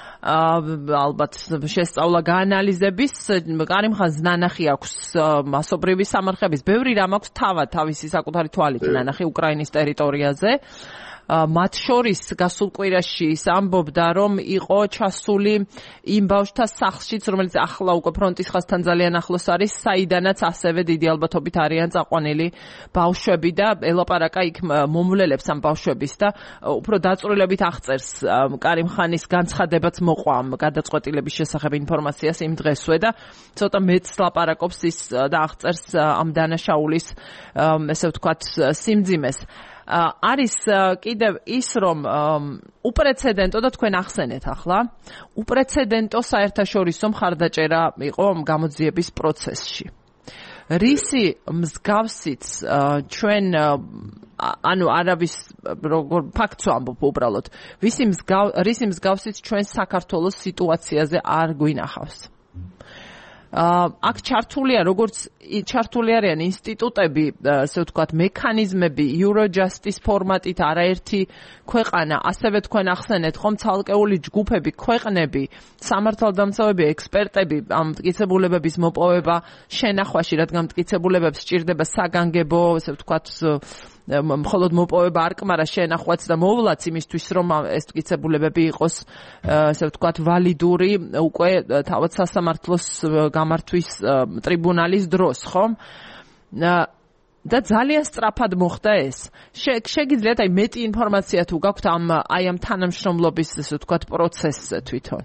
ალბათ შესწავლა გაანალიზების. კარიმ ხანს ნანახი აქვს მასობრივი სამარხების, ბევრი რამ აქვს თავად თავისი საკუთარი თვალით ნანახი უკრაინის ტერიტორიაზე. მათ შორის გასულ კვირაში ის ამბობდა, რომ იყო ჩასული იმ ბავშვთა სახლშიც, რომელიც ახლა უკვე ფრონტის ხაზთან ძალიან ახლოს არის, საიდანაც ასევე დიდი ალბათობით არიან წაყვანილი ბავშვები და ელაპარაკა იქ მომვლელებს ამ ბავშვების და უფრო დაწვრილებით აღწერს კარიმ ხანის განცხადებაც მოყვა ამ გადაწყვეტილების შესახებ ინფორმაციას იმ დღესვე და ცოტა მეც ლაპარაკობს ის და აღწერს ამ დანაშაულის ესე ვთქვათ სიმძიმეს. არის კიდევ ის, რომ უპრეცედენტო და თქვენ ახსენეთ ახლა, უპრეცედენტო საერთაშორისო მხარდაჭერა იყო გამოძიების პროცესში. რისი მსგავსიც ჩვენ ანუ არავის როგორ ფაქტს ვამბობ უბრალოდ, რისი მსგავსიც ჩვენ საქართველოს სიტუაციაზე არ გვინახავს. აქ ჩართულია როგორც ჩართული არიან ინსტიტუტები, ასე ვთქვათ, მექანიზმები, Eurojust-ის ფორმატით არაერთი ქვეყანა, ასევე თქვენ ახსენეთ ხომ ცალკეული ჯგუფები, ქვეყნები, სამართალდამცავები, ექსპერტები ამ მტკიცებულებების მოპოვება შენახვაში, რადგან მტკიცებულებებს სჭირდება საგანგებო, ასე ვთქვათ, მხოლოდ მოპოვება არ კმარა შენახვაც და მოვლაც იმისთვის რომ ეს მტკიცებულებები იყოს ესე ვთქვათ ვალიდური უკვე თავად სასამართლოს გამართვის ტრიბუნალის დროს, ხომ? და ძალიან სწრაფად მოხდა ეს. შეგიძლიათ აი მეტი ინფორმაცია თუ გაქვთ ამ აი ამ თანამშრომლობის ესე ვთქვათ პროცესზე თვითონ?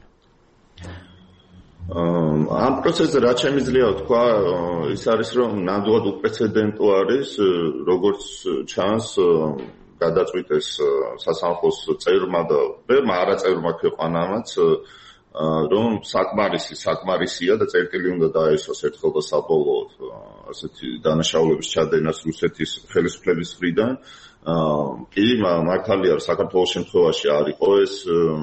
ამ პროცესზე რაც შემიძლია თქვა, ის არის რომ ნამდვილად უპრეცედენტო არის, როგორც ჩანს გადაწყვიტეს სასამართლოს წევრმა და ბევრმა არაწევრმა ქვეყანამაც რომ საკმარისი საკმარისია და წერტილი უნდა დაესვას ერთხელ და საბოლოოდ ასეთი დანაშაულების ჩადენას რუსეთის ხელისუფლების მხრიდან. კი, მართალია საქართველოს შემთხვევაში არ იყო ეს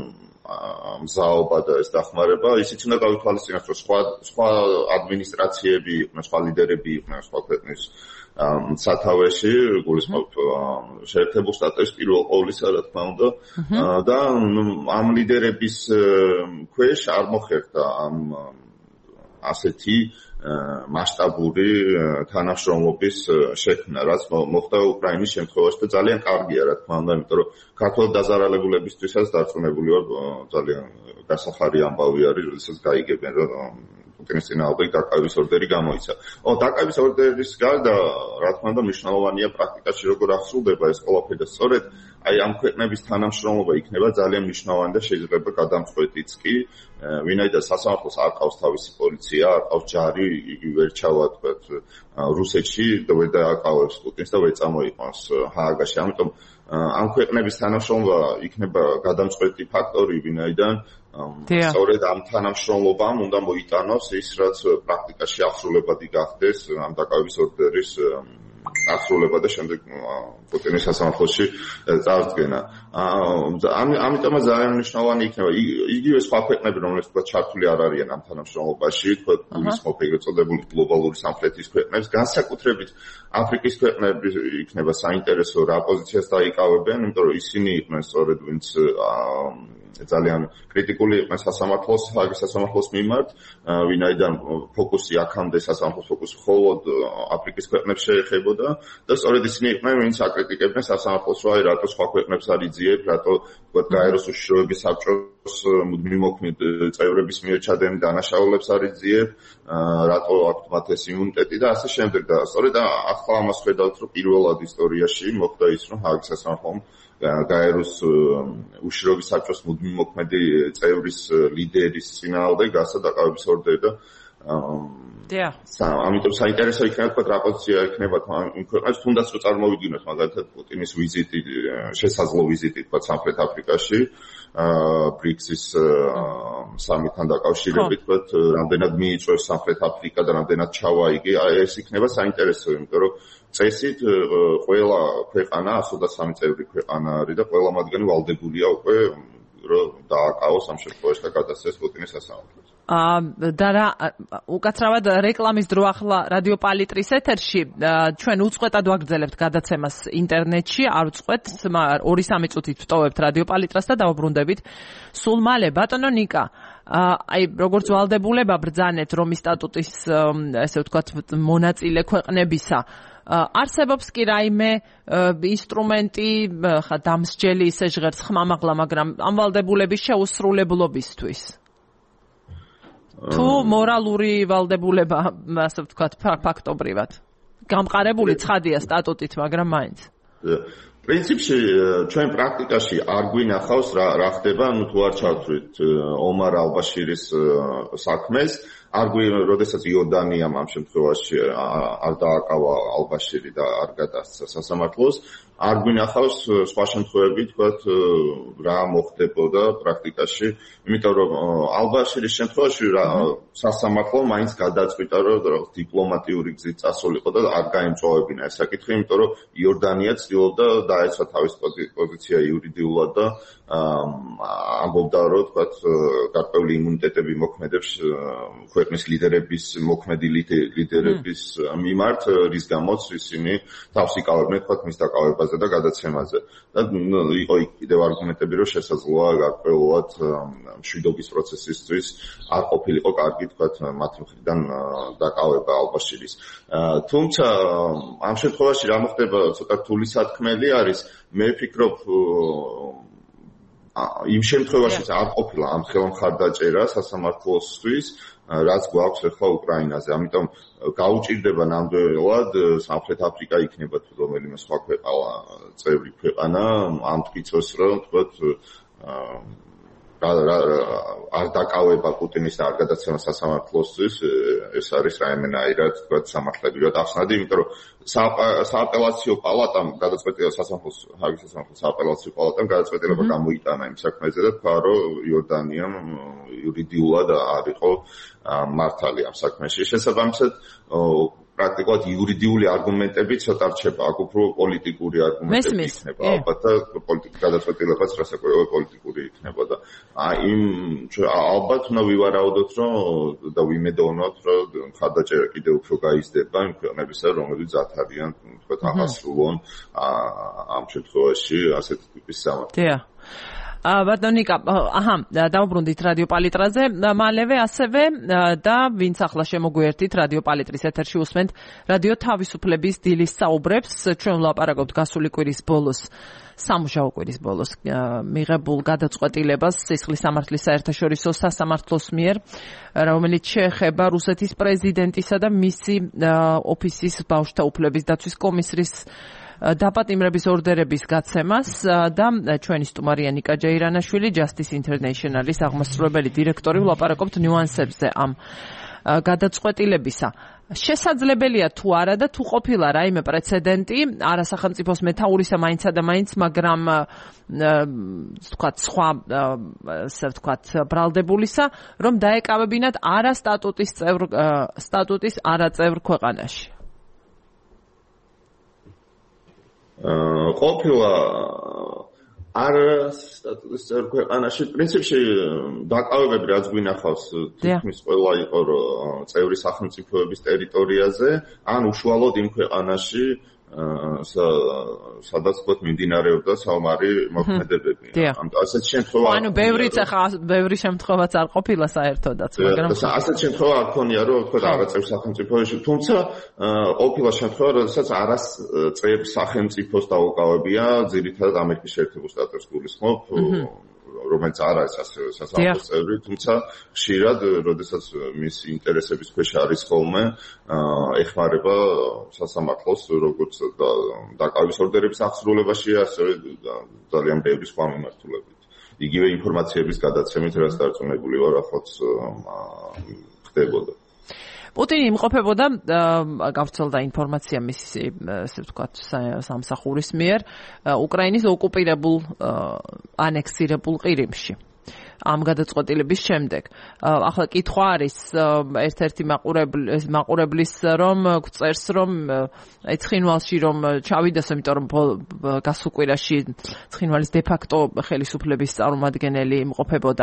მზაობა და ეს დახმარება, ისიც უნდა გავითვალისწინოთ, რომ სხვა სხვა ადმინისტრაციები იყვნენ, სხვა ლიდერები იყვნენ სხვა ქვეყნის სათავეში, გულისხმობ შეერთებულ შტატებში პირველ ყოვლისა, რა თქმა უნდა, და ამ ლიდერების ქვეშ არ მოხერხდა ამ ასეთი მასშტაბური თანამშრომლობის შექმნა, რაც მოხდა უკრაინის შემთხვევაში და ძალიან კარგია, რა თქმა უნდა, იმიტომ რომ ქართველ დაზარალებულებისთვისაც დარწმუნებული ვარ, ძალიან გასახარი ამბავი არის, როდესაც გაიგებენ, რომ პუტინის წინააღმდეგ დაკავების ორდერი გამოიცა. ო, დაკავების ორდერის გარდა, რა თქმა უნდა, მნიშვნელოვანია პრაქტიკაში როგორ აღსრულდება ეს ყველაფერი და სწორედ აი ამ ქვეყნების თანამშრომლობა იქნება ძალიან მნიშვნელოვანი და შეიძლება გადამწყვეტიც კი, ვინაიდან სასამართლოს არ ყავს თავისი პოლიცია, არ ყავს ჯარი, იგი ვერ ჩავა თქვათ რუსეთში და ვერ დააკავებს პუტინს და ვერ წამოიყვანს ჰააგაში. ამიტომ ამ ქვეყნების თანამშრომლობა იქნება გადამწყვეტი ფაქტორი, ვინაიდან სწორედ ამ თანამშრომლობამ უნდა მოიტანოს ის, რაც პრაქტიკაში აღსრულებადი გახდეს ამ დაკავების ორდერის აღსრულება და შემდეგ პუტინის სასამართლოში წარდგენა. ამიტომაც ძალიან მნიშვნელოვანი იქნება იგივე სხვა ქვეყნები, რომლებიც თქვა ჩართული არ არიან ამ თანამშრომლობაში, თქვა გულისხმობ ეგრეთ წოდებული გლობალური სამხრეთის ქვეყნებს, განსაკუთრებით აფრიკის ქვეყნები იქნება საინტერესო რა პოზიციას დაიკავებენ, იმიტომ რომ ისინი იყვნენ სწორედ ვინც ძალიან კრიტიკული იყვნენ სასამართლოს, ჰააგის სასამართლოს მიმართ, ვინაიდან ფოკუსი აქამდე სასამართლოს ფოკუსი მხოლოდ აფრიკის ქვეყნებს შეეხებოდა და სწორედ ისინი იყვნენ, ვინც აკრიტიკებდნენ სასამართლოს, რომ აი რატო სხვა ქვეყნებს არ იძიებ, რატო თქვა გაეროს უშიშროების საბჭოს მუდმივმოქმედ წევრების მიერ ჩადენილ დანაშაულებს არ იძიებ, რატო აქვთ მათ ეს იმუნიტეტი და ასე შემდეგ და სწორედ ახლა ამას ხედავთ, რომ პირველად ისტორიაში მოხდა ის, რომ ჰააგის სასამართლომ გაეროს უშიშროების საბჭოს მუდმივმოქმედი წევრის ლიდერის წინააღმდეგ გასცა დაკავების ორდერი და დიახ. ამიტომ საინტერესო იქნება თქვა რა პოზიცია იქნება იმ ქვეყნებს, თუნდაც რომ წარმოვიდგინოთ მაგალითად პუტინის ვიზიტი, შესაძლო ვიზიტი თქვა სამხრეთ აფრიკაში, ბრიქსის სამიტთან დაკავშირებით, თქვა რამდენად მიიწვევს სამხრეთ აფრიკა და რამდენად ჩავა იგი, ეს იქნება საინტერესო, იმიტომ რომ წესით ყველა ქვეყანა ათას და სამი წევრი ქვეყანა არის და ყველა მათგანი ვალდებულია უკვე რომ დააკავოს ამ შემთხვევაში და გადასცეს პუტინის სასამართლოს. და რა უკაცრავად რეკლამის დრო ახლა რადიო პალიტრის ეთერში ჩვენ უწყვეტად ვაგრძელებთ გადაცემას ინტერნეტში, არ უწყვეტ, ორი სამი წუთით ვტოვებთ რადიო პალიტრას და დავუბრუნდებით სულ მალე. ბატონო ნიკა, აი როგორც ვალდებულება ბრძანეთ რომის სტატუტის ესე ვთქვათ მონაწილე ქვეყნებისა, არსებობს კი რაიმე ინსტრუმენტი ხა დამსჯელი ისე ჟღერს ხმამაღლა, მაგრამ ამ ვალდებულების შეუსრულებლობისთვის თუ მორალური ვალდებულება, ასე ვთქვათ, ფაქტობრივად გამყარებული ცხადია სტატუტით, მაგრამ მაინც პრინციპში ჩვენ პრაქტიკაში არ გვინახავს რა რა ხდება, ну თუ არ ჩავთვლით ომარ ალბაშირის საქმეს, არ გვი, როდესაც იორდანიამ ამ შემთხვევაში არ დააკავა ალბაშირი და არ გადასცა სასამართლოს, არ გვინახავს სხვა შემთხვევები, თქვათ, რა მოხდებოდა პრაქტიკაში, იმიტომ რომ ალბაშირის შემთხვევაში სასამართლო მაინც გადაწყვიტა, რომ დიპლომატიური გზით წასულიყო და არ გაემწვავებინა ეს საკითხი, იმიტომ რომ იორდანია ცდილობდა დაეცვა თავის პოზიცია იურიდიულად და ამბობდა, რომ თქვათ, გარკვეული იმუნიტეტები მოქმედებს ქვეყნის ლიდერების, მოქმედი ლიდერების მიმართ, რის გამოც ისინი თავს იკავებდნენ თქვათ მის დაკავებაზე და გადაცემაზე. და იყო კიდევ არგუმენტები, რომ შესაძლოა გარკვეულად მშვიდობის პროცესისთვის არ ყოფილიყო კარგი თქვათ მათ მხრიდან დაკავება ალბაშირის. თუმცა ამ შემთხვევაში რა მოხდება, ცოტა რთული სათქმელი არის. მე ვფიქრობ იმ შემთხვევაშიც არ ყოფილა ამ ხელმხარდაჭერა სასამართლოსთვის, რაც გვაქვს ახლა უკრაინაზე. ამიტომ გაუჭირდება ნამდვილად სამხრეთ აფრიკა იქნება თუ რომელიმე სხვა ქვეყანა, წევრი ქვეყანა, ამ თვითოს რომ თქვათ არ დაკავება პუტინის და არ გადაცემა სასამართლოსთვის, ეს არის რაიმენაირად თქვათ სამართლები რა დახსნადი, იმიტომ რომ სააპელაციო პალატამ გადაწყვეტილება სასამართლოს, ჰაგის სასამართლოს სააპელაციო პალატამ გადაწყვეტილება გამოიტანა იმ საქმეზე და თქვა, რომ იორდანიამ იურიდიულად არ იყო მართალი ამ საქმეში. შესაბამისად პრაქტიკულად იურიდიული არგუმენტები ცოტა რჩება, აქ უფრო პოლიტიკური არგუმენტები იქნება ალბათ და პოლიტიკური გადაწყვეტილებაც რასაკვირველია პოლიტიკური იქნება და იმ ალბათ უნდა ვივარაუდოთ, რომ და ვიმედოვნოთ, რომ ხარდაჭერა კიდევ უფრო გაიზრდება იმ ქვეყნებისა, რომლებიც ათ არიან, თქვათ, აღასრულონ ამ შემთხვევაში ასეთი ტიპის სამართლი. ბატონიკა, აჰა, დავუბრუნდით რადიო პალიტრაზე, მალევე ასევე და ვინც ახლა შემოგვიერთით რადიო პალიტრის ეთერში უსმენთ რადიო თავისუფლების დილის საუბრებს, ჩვენ ვლაპარაკობთ გასული კვირის ბოლოს, სამუშაო კვირის ბოლოს მიღებულ გადაწყვეტილებას სისხლის სამართლის საერთაშორისო სასამართლოს მიერ, რომელიც შეეხება რუსეთის პრეზიდენტისა და მისი ოფისის ბავშვთა უფლების დაცვის კომისრის დაპატიმრების ორდერების გაცემას და ჩვენი სტუმარია ნიკა ჯეირანაშვილი, Justice International-ის აღმასრულებელი დირექტორი, ვლაპარაკობთ ნიუანსებზე ამ გადაწყვეტილებისა. შესაძლებელია თუ არა და თუ ყოფილა რაიმე პრეცედენტი არასახელმწიფოს მეთაურისა მაინცა და მაინც, მაგრამ თქვათ სხვა ასე ვთქვათ ბრალდებულისა, რომ დაეკავებინათ არა სტატუტის წევრ სტატუტის არაწევრ ქვეყანაში. ყოფილა არ სტატუსის წევრ ქვეყანაში, პრინციპში დაკავებები რაც გვინახავს, თითქმის ყველა იყო რომ წევრი სახელმწიფოების ტერიტორიაზე, ან უშუალოდ იმ ქვეყანაში, სადაც თქვათ მიმდინარეობდა საომარი მოქმედებები. ასეთ შემთხვევა ანუ ბევრიც ახლა ბევრი შემთხვევაც არ ყოფილა საერთოდაც, მაგრამ ასეთ შემთხვევა არ ქონია, რომ თქვათ არაწევრ სახელმწიფოში, თუმცა ყოფილა შემთხვევა, როდესაც არაწევრ სახელმწიფოს დაუკავებია, ძირითადად ამერიკის შეერთებულ შტატებს გულისხმობ, რომელიც არ არის ასევე სასამართლოს წევრი, თუმცა ხშირად, როდესაც მის ინტერესების ქვეშ არის ხოლმე, ეხმარება სასამართლოს როგორც დაკავების ორდერების აღსრულებაში, ასევე ძალიან ბევრი სხვა მიმართულებით. იგივე ინფორმაციების გადაცემით, რაც დარწმუნებული ვარ, ახლაც ხდებოდა. პუტინი იმყოფებოდა, გავრცელდა ინფორმაცია მისი, ასე ვთქვათ, სამსახურის მიერ, უკრაინის ოკუპირებულ, ანექსირებულ ყირიმში. ამ გადაწყვეტილების შემდეგ. ახლა კითხვა არის ერთ-ერთი მაყურებლის რომ გწერს რომ ცხინვალში რომ ჩავიდეს, იმიტომ რომ გასულ კვირაში ცხინვალის დე-ფაქტო ხელისუფლების წარმომადგენელი იმყოფებოდა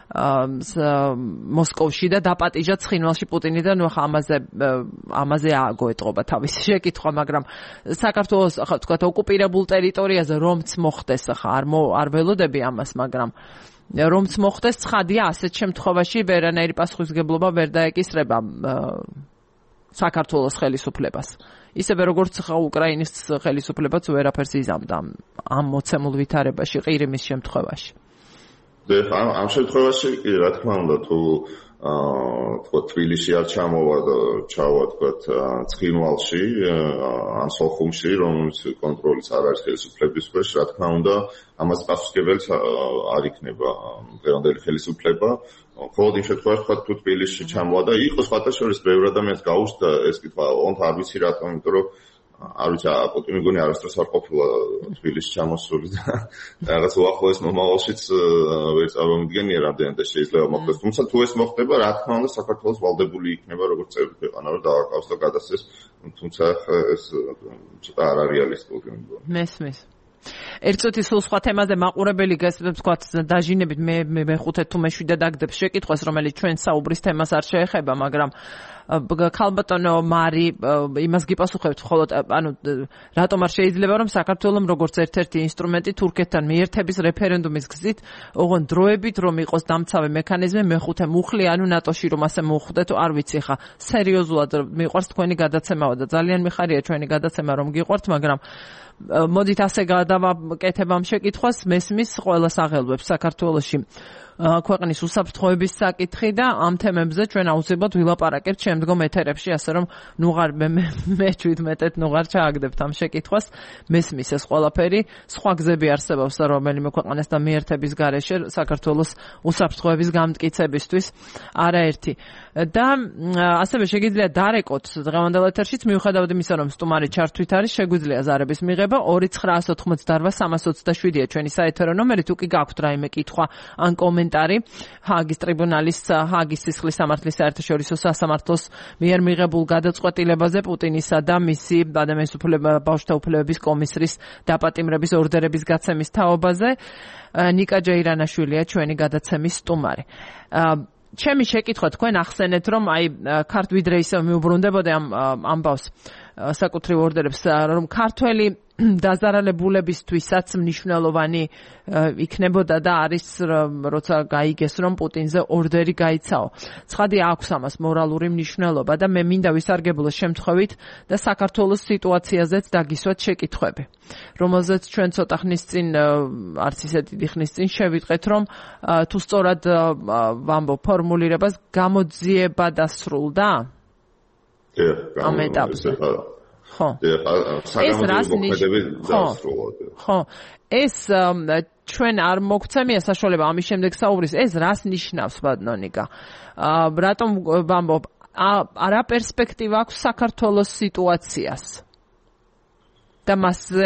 მოსკოვში და დაპატიჟა ცხინვალში პუტინი და ნუ ახლა ამაზე ამაზე ააგოეთყობა თავისი შეკითხვა, მაგრამ საქართველოს ახლა ვთქვათ ოკუპირებულ ტერიტორიაზე რომც მოხდეს, ახლა არ არ ველოდები ამას, მაგრამ რომც მოხდეს, ცხადია ასეთ შემთხვევაში ვერანაირი პასუხისმგებლობა ვერ დაეკისრება საქართველოს ხელისუფლებას. ისევე როგორც უკრაინის ხელისუფლებაც ვერაფერს იზამდა ამ მოცემულ ვითარებაში ყირიმის შემთხვევაში. ამ შემთხვევაში კი რა თქმა უნდა თუ თქო თბილისში არ ჩამოვა და ჩავა თქო ცხინვალში ან სოხუმში, რომელიც კონტროლის არ არის ხელისუფლების ქვეშ, რა თქმა უნდა ამას პასუხისმგებელი არ იქნება დღევანდელი ხელისუფლება. მხოლოდ იმ შემთხვევაში თქო თუ თბილისში ჩამოვა და იყო სხვათა შორის ბევრი ადამიანს გაუჩნდა ეს კითხვა, ოღონდ არ ვიცი რატომ, იმიტომ რომ არ ვიცი, პუტინი მგონი არასდროს არ ყოფილა თბილისში ჩამოსული და რაღაც უახლოეს მომავალშიც ვერ წარმოვიდგენია რამდენად შეიძლება მოხდეს. თუმცა თუ ეს მოხდება, რა თქმა უნდა საქართველოს ვალდებული იქნება როგორც წევრი ქვეყანა რომ დააკავოს და გადასცეს, თუმცა ეს ცოტა არარეალისტური მგონი. მესმის. ერთ წუთი სულ სხვა თემაზე მაყურებელი გესმის ვთქვათ დაჟინებით მე მეხუთე თუ მეშვიდე დაგდებ შეკითხვას რომელიც ჩვენ საუბრის თემას არ შეეხება მაგრამ ქალბატონო მარი იმას გიპასუხებთ მხოლოდ ანუ რატომ არ შეიძლება რომ საქართველოს როგორც ერთ-ერთი ინსტრუმენტი თურქეთთან მიერთების რეფერენდუმის გზით ოღონდ დროებით რომ იყოს დამცავი მექანიზმი მეხუთე მუხლი ანუ ნატოში რომ ასე მოხვდეთ არ ვიცი ხა სერიოზულად მიყვარს თქვენი გადაცემავა და ძალიან მიხარია ჩვენი გადაცემა რომ გიყვართ მაგრამ მოდით ასე გადავაკეთებ ამ შეკითხვას მესმის ყველას აღელვებს საქართველოში ქვეყნის უსაფრთხოების საკითხი და ამ თემებზე ჩვენ აუცილებლად ვილაპარაკებთ შემდგომ ეთერებში ასე რომ ნუღარ მე მე შვიდმეტეთ ნუღარ ჩააგდებთ ამ შეკითხვას მესმის ეს ყველაფერი სხვა გზები არსებობს რომელიმე ქვეყანას და მიერთების გარეშე საქართველოს უსაფრთხოების გამტკიცებისთვის არაერთი და ასევე შეგიძლია დარეკოთ დღევანდელ ეთერშიც მიუხედავად იმისა რომ სტუმარი ჩართვით არის შეგვიძლია ზარების მიღება ორი ცხრა ოცდაოთხმოცდაოთხ სამას ოცდაშვიდია ჩვენი საეთერო ნომერი თუ კი გაქვთ რაიმე კითხვა ან კომენტარი ჰააგის ტრიბუნალის ჰააგის სისხლის სამართლის საერთაშორისო სასამართლოს მიერ მიღებულ გადაწყვეტილებაზე პუტინისა და მისი ადამიანის უფლებათა ბავშვთა უფლებების კომისრის დაპატიმრების ორდერების გაცემის თაობაზე ნიკა ჯეირანაშვილია ჩვენი გადაცემის სტუმარი ჩემი შეკითხვა თქვენ ახსენეთ რომ აი ქართ ვიდრე ისევ მიუბრუნდებოდა ამ ამბავს საკუთრივ ორდერებს რომ ქართველი დაზარალებულებისთვისაც მნიშვნელოვანი იქნებოდა და არის როცა გაიგეს რომ პუტინზე ორდერი გაიცაო. ცხადი აქვს ამას მორალური მნიშვნელობა და მე მინდა ვისარგებლოს შემთხვევით და საქართველოს სიტუაციაზეც დაგისვათ შეკითხვები. რომელზეც ჩვენ ცოტა ხნის წინ არც ისე დიდი ხნის წინ შევიტყეთ რომ თუ სწორად ვამბობ ფორმულირებას გამოძიება დასრულდა? ამ ეტაპზე. ხო. ეს რას ნიშნავს? ხო. ეს ჩვენ არ მოგცემია საშუალება ამის შემდეგ საუბრის. ეს რას ნიშნავს ბატონიკა? რატომ ვამბობ არა პერსპექტივა აქვს საქართველოს სიტუაციას? და მასზე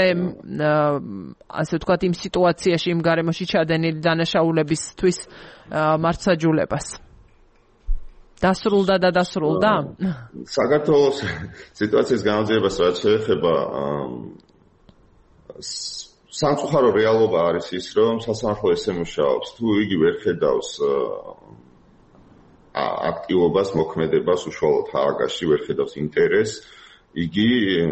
ასე ვთქვათ იმ სიტუაციაში იმ გარემოში ჩადენილი დანაშაულებისთვის მართლმსაჯულებას. დასრულდა და დასრულდა? საქართველოს სიტუაციის გამოძიებას რაც შეეხება სამწუხარო რეალობა არის ის, რომ სასამართლო ესე მუშაობს, თუ იგი ვერ ხედავს აქტივობას, მოქმედებას უშუალოდ ჰააგაში, ვერ ხედავს ინტერესს, იგი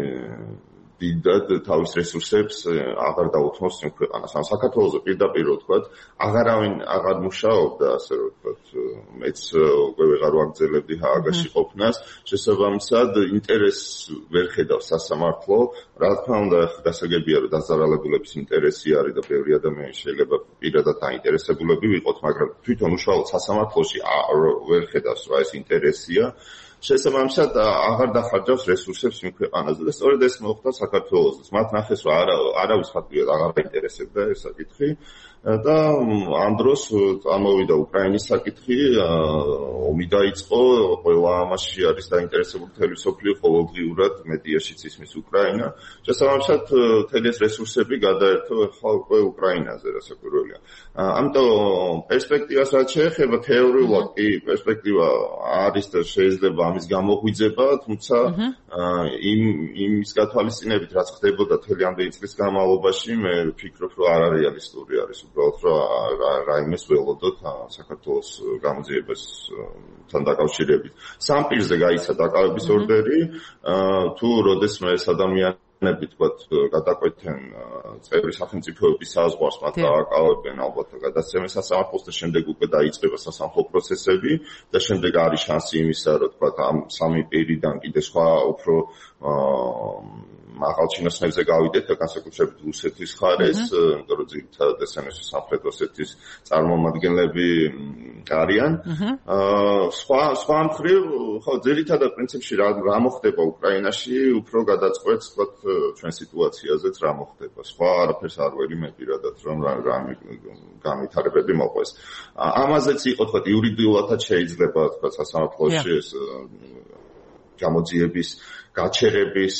დიდად თავის რესურსებს აღარ დაუთმობს იმ ქვეყანას. ან საქართველოს პირდაპირ ვთქვათ, აღარავინ აღარ მუშაობდა, ასე რომ ვთქვათ, მეც უკვე ვეღარ ვაგრძელებდი ჰააგაში ყოფნას, შესაბამისად ინტერესს ვერ ხედავს სასამართლო. რა თქმა უნდა, გასაგებია, რომ დაზარალებულების ინტერესი არის და ბევრი ადამიანი შეიძლება პირადად დაინტერესებულები ვიყოთ, მაგრამ თვითონ უშუალოდ სასამართლოში ვერ ხედავს რა ეს ინტერესია. შესაბამისად აღარ დახარჯავს რესურსებს იმ ქვეყანაზე და სწორედ ეს მოხდა საქართველოსაც. მათ ნახეს რომ არა არავის ფაქტიურად აღარ დაინტერესებდა ეს საკითხი და ამ დროს წამოვიდა უკრაინის საკითხი, ომი დაიწყო, ყველა ამაში არის დაინტერესებული მთელი მსოფლიო, ყოველდღიურად მედიაშიც ისმის უკრაინა. შესაბამისად მთელი ეს რესურსები გადაერთო ახლა უკვე უკრაინაზე, რასაკვირველია. ამიტომ პერსპექტივას რაც შეეხება თეორიულად კი პერსპექტივა არის და შეიძლება ამის გამოღვიძება, თუმცა იმ იმის გათვალისწინებით რაც ხდებოდა მთელი ამდენი წლის განმავლობაში, მე ვფიქრობ, რომ არარეალისტური არის უბრალოდ რომ რაიმეს ველოდოთ საქართველოს გამოძიებასთან დაკავშირებით. სამ პირზე გაიცა დაკავების ორდერი, თუ როდესმე ეს ადამიანები თქვათ გადაკვეთენ წევრი სახელმწიფოების საზღვარს, მათ დააკავებენ ალბათ გადაცემენ სასამართლოს და შემდეგ უკვე დაიწყება სასამართლო პროცესები და შემდეგ არის შანსი იმისა, რომ თქვათ ამ სამი პირიდან კიდე სხვა უფრო მაღალ ჩინოსნებზე გავიდეთ და განსაკუთრებით რუსეთის ხარეს, იმიტომ რომ ძირითადად ეს სამხრეთ ოსეთის წარმომადგენლები არიან. სხვა სხვა მხრივ, ხო, ძირითადად პრინციპში რა რა მოხდება უკრაინაში, უფრო გადაწყვეტს თქვათ ჩვენ სიტუაციაზეც რა მოხდება. სხვა არაფერს არ ვერი მე პირადად რომ რა განვითარებები მოყვეს. ამაზეც იყო თქვათ იურიდიულადაც შეიძლება თქვათ სასამართლოში ეს გამოძიების გაჩერების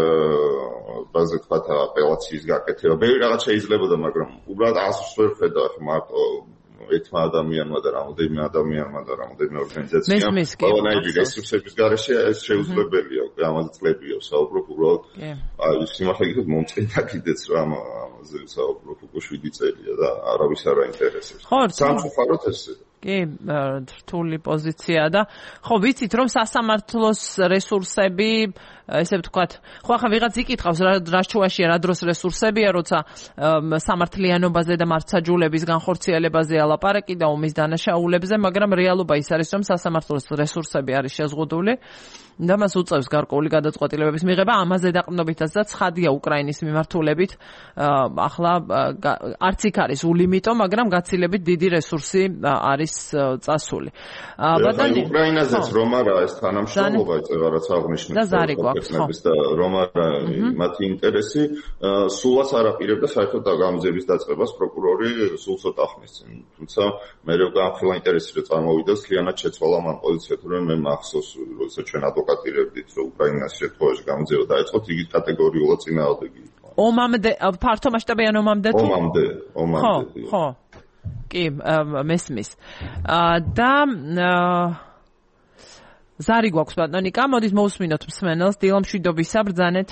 ბაზე თქვათ აპელაციის გაკეთება. ბევრი რაღაც შეიძლებოდა, მაგრამ უბრალოდ აზრს ვერ ხედავ მარტო ერთმა ადამიანმა და რამოდენიმე ადამიანმა და რამოდენიმე ორგანიზაციამ ყველანაირი რესურსების გარეშე ეს შეუძლებელია. ამაზე წლებია საუბრობ უბრალოდ აი სიმართლე გითხრათ მომწყეთა კიდეც რა ფაქტზე საუბრობ უკვე შვიდი წელია და არავის არ აინტერესებს. ხო, სამწუხაროდ ეს კი, რთული პოზიციაა და ხო ვიცით რომ სასამართლოს რესურსები ესე ვთქვათ, ხო ახლა ვიღაც იკითხავს რა შუაშია რა დროს რესურსებია, როცა სამართლიანობაზე და მართლმსაჯულების განხორციელებაზე ალაპარაკი და ომის დანაშაულებზე, მაგრამ რეალობა ის არის რომ სასამართლოს რესურსები არის შეზღუდული და მას უწევს გარკვეული გადაწყვეტილებების მიღება, ამაზე დაყრდნობითაც და ცხადია უკრაინის მიმართულებით ახლა არც იქ არის ულიმიტო, მაგრამ გაცილებით დიდი რესურსი არის წასული. ბატონი უკრაინაზეც რომ არა ეს თანამშრომლობა ეწევა რაც აღნიშნეთ და რომ არა მათი ინტერესი სულაც არ აპირებდა საერთოდ გამგზების დაწყებას პროკურორი სულ ცოტა ხნის წინ. თუმცა მე რო განხილვა ინტერესი რომ წარმოვიდა სლიანად შეცვალა მან პოზიცია თუ მე მახსოვს როცა ჩვენ ადვოკატირებდით რომ უკრაინას შემთხვევაში გამგზევა დაეწყოთ იგი კატეგორიულად წინააღმდეგი იყო. ომამდე ფართო მასშტაბიან ომამდე თუ? ომამდე, ომამდე. ხო, ხო. კი, მესმის. და ზარი გვაქვს ბატონიკა, მოდით მოусმინოთ მსმენელს, დილამშვიდობისა, ბრძანეთ.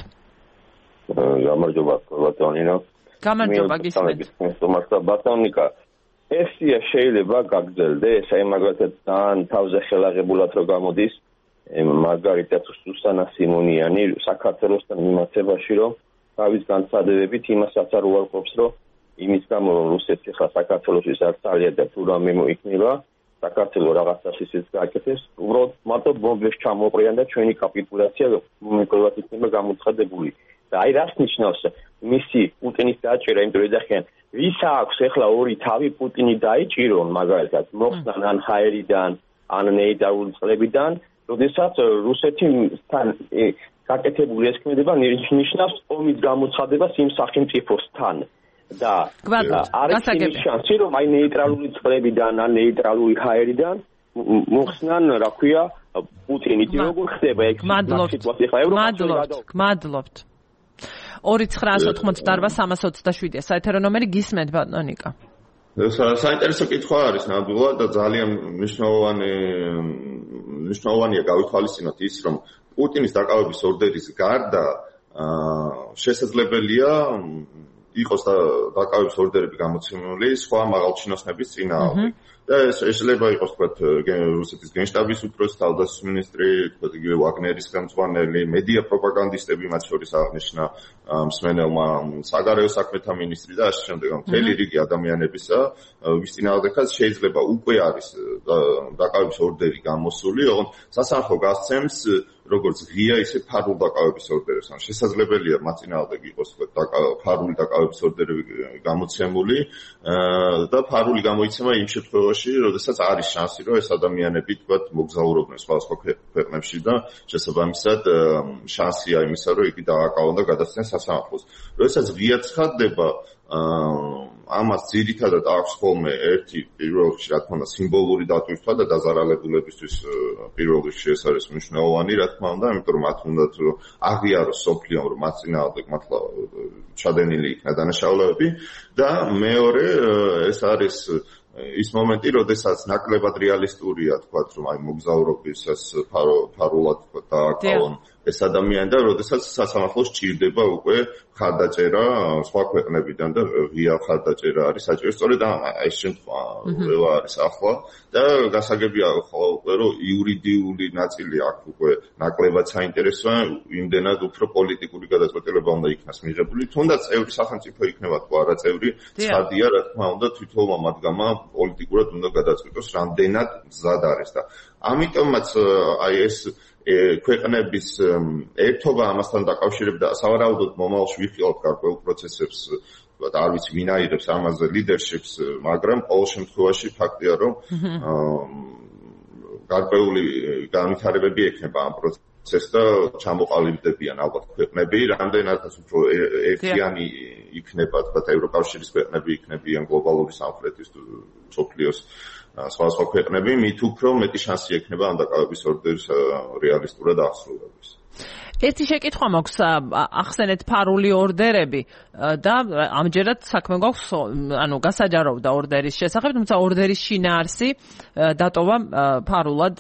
გამარჯობა ბატონინო. გამარჯობა გისმენთ. ბატონიკა, ესია შეიძლება გაგრძელდეს, აი მაგალითად თან თავზე ხელაღებულად რო გამოდის, მაგარიტა სუსანა სიმონიანი საქართველოსთან მიმართებაში რომ თავის განცხადებებით იმასაც არ უარყოფს რომ იმის გამო რომ რუსეთი ხა საქართველოსის არ წალია თუ რამე მოიქნება საქართველოს რაღაცას ისიც გააკეთებს უბრალოდ მარტო ბომბებს ჩამოყრიან და ჩვენი კაპიტულაცია მომეკლოდ იქნება გამოცხადებული და აი რას ნიშნავს მისი პუტინის დაჭერა იმიტომ ეძახიან ვის აქვს ახლა ორი თავი პუტინი დაიჭირონ მაგალითად მოხსნან ან ჰაერიდან ან ნეიტრალური წყლებიდან როდესაც რუსეთთან გაკეთებული ეს ქმედება ნიშნავს ომის გამოცხადებას იმ სახელმწიფოსთან და არის იმის შანსი რომ აი ნეიტრალური წყლებიდან ან ნეიტრალური ჰაერიდან მოხსნან რა ქვია პუტინი როგორ ხდება ეგ სიტუაცია ხა ევროპაში გმადლობთ ორი ცხრაას ოთხმოცდაარბა სამას ოცდაშვიდია საეთერო ნომერი გისმენთ ბატონიკა საინტერესო კითხვა არის ნამდვილად და ძალიან მნიშვნელოვანი მნიშვნელოვანია გავითვალისწინოთ ის რომ პუტინის დაკავების ორდერის გარდა შესაძლებელია იყოს და დაკავების ორდერები გამოცემული სხვა მაღალჩინოსნების წინააღმდეგ და ეს შეიძლება იყოს თქვათ რუსეთის გენშტაბის უფროსი თავდაცვის მინისტრი, თქვათ იგივე ვაგნერის ხელმძღვანელი, მედია პროპაგანდისტები, მათ შორის აღნიშნა მსმენელმა საგარეო საქმეთა მინისტრი და ასე შემდეგ. მთელი რიგი ადამიანებისა, ვის წინააღმდეგაც შეიძლება უკვე არის დაკავების ორდერი გამოსული, ოღონდ სასამართლო გასცემს როგორც ღია ისე ფარულ დაკავების ორდერებს. ან შესაძლებელია მათ წინააღმდეგ იყოს თქვათ ფარული დაკავების ორდერები გამოცემული და ფარული გამოიცემა იმ შემთხვევაში, როდესაც არის შანსი, რომ ეს ადამიანები თქვათ მოგზაურობდნენ სხვადასხვა ქვეყნებში და შესაბამისად შანსია იმისა, რომ იგი დააკავონ და გადასცენ სასამართლოს. როდესაც ღია ცხადდება ამას ძირითადად აქვს ხოლმე ერთი პირველ რიგში რა თქმა უნდა სიმბოლური დატვირთვა და დაზარალებულებისთვის პირველ რიგში ეს არის მნიშვნელოვანი რა თქმა უნდა იმიტომ რომ მათ უნდათ აღიაროს სოფლიომ რომ მათ წინააღმდეგ მართლა ჩადენილი იქნა დანაშაულებები და მეორე ეს არის ის მომენტი, როდესაც ნაკლებად რეალისტურია თქვათ რომ აი მოგზაურობისას ფარულად თქვათ დააკავონ ეს ადამიანი და როდესაც სასამართლოს ჭირდება უკვე ხარდაჭერა სხვა ქვეყნებიდან და ღია ხარდაჭერა არის საჭირო. სწორედ ეს შემთხვევა არის ახლა და გასაგებია ხოლმე უკვე რომ იურიდიული ნაწილი აქვს უკვე ნაკლებად საინტერესოა, იმდენად უფრო პოლიტიკური გადაწყვეტილება უნდა იქნას მიღებული. თუნდაც წევრი სახელმწიფო იქნება თუ არა წევრი, ცხადია რა თქმა უნდა თვითონმა მათგამა პოლიტიკურად უნდა გადაწყვიტოს, რამდენად მზად არის და ამიტომაც აი ეს ქვეყნების ერთობა ამასთან დაკავშირებით და სავარაუდოდ მომავალში ვიხილავთ გარკვეულ პროცესებს, ვთქვათ, არ ვიცი ვინ აიღებს ამაზე ლიდერშიპს, მაგრამ ყოველ შემთხვევაში ფაქტია, რომ გარკვეული განვითარებები ექნება ამ პროცესს და ჩამოყალიბდებიან ალბათ ქვეყნები, რამდენადაც უფრო ერთიანი იქნება, თქვათ, ევროკავშირის ქვეყნები იქნებიან გლობალური სამხრეთის მსოფლიოს სხვა სხვა ქვეყნები, მით უფრო მეტი შანსი ექნება ამ დაკავების ორდერის რეალისტურად აღსრულების. ერთი შეკითხვა მაქვს, ახსენეთ ფარული ორდერები და ამჯერად საქმე გვაქვს, ანუ გასაჯაროვდა ორდერის შესახებ, თუმცა ორდერის შინაარსი დატოვა ფარულად,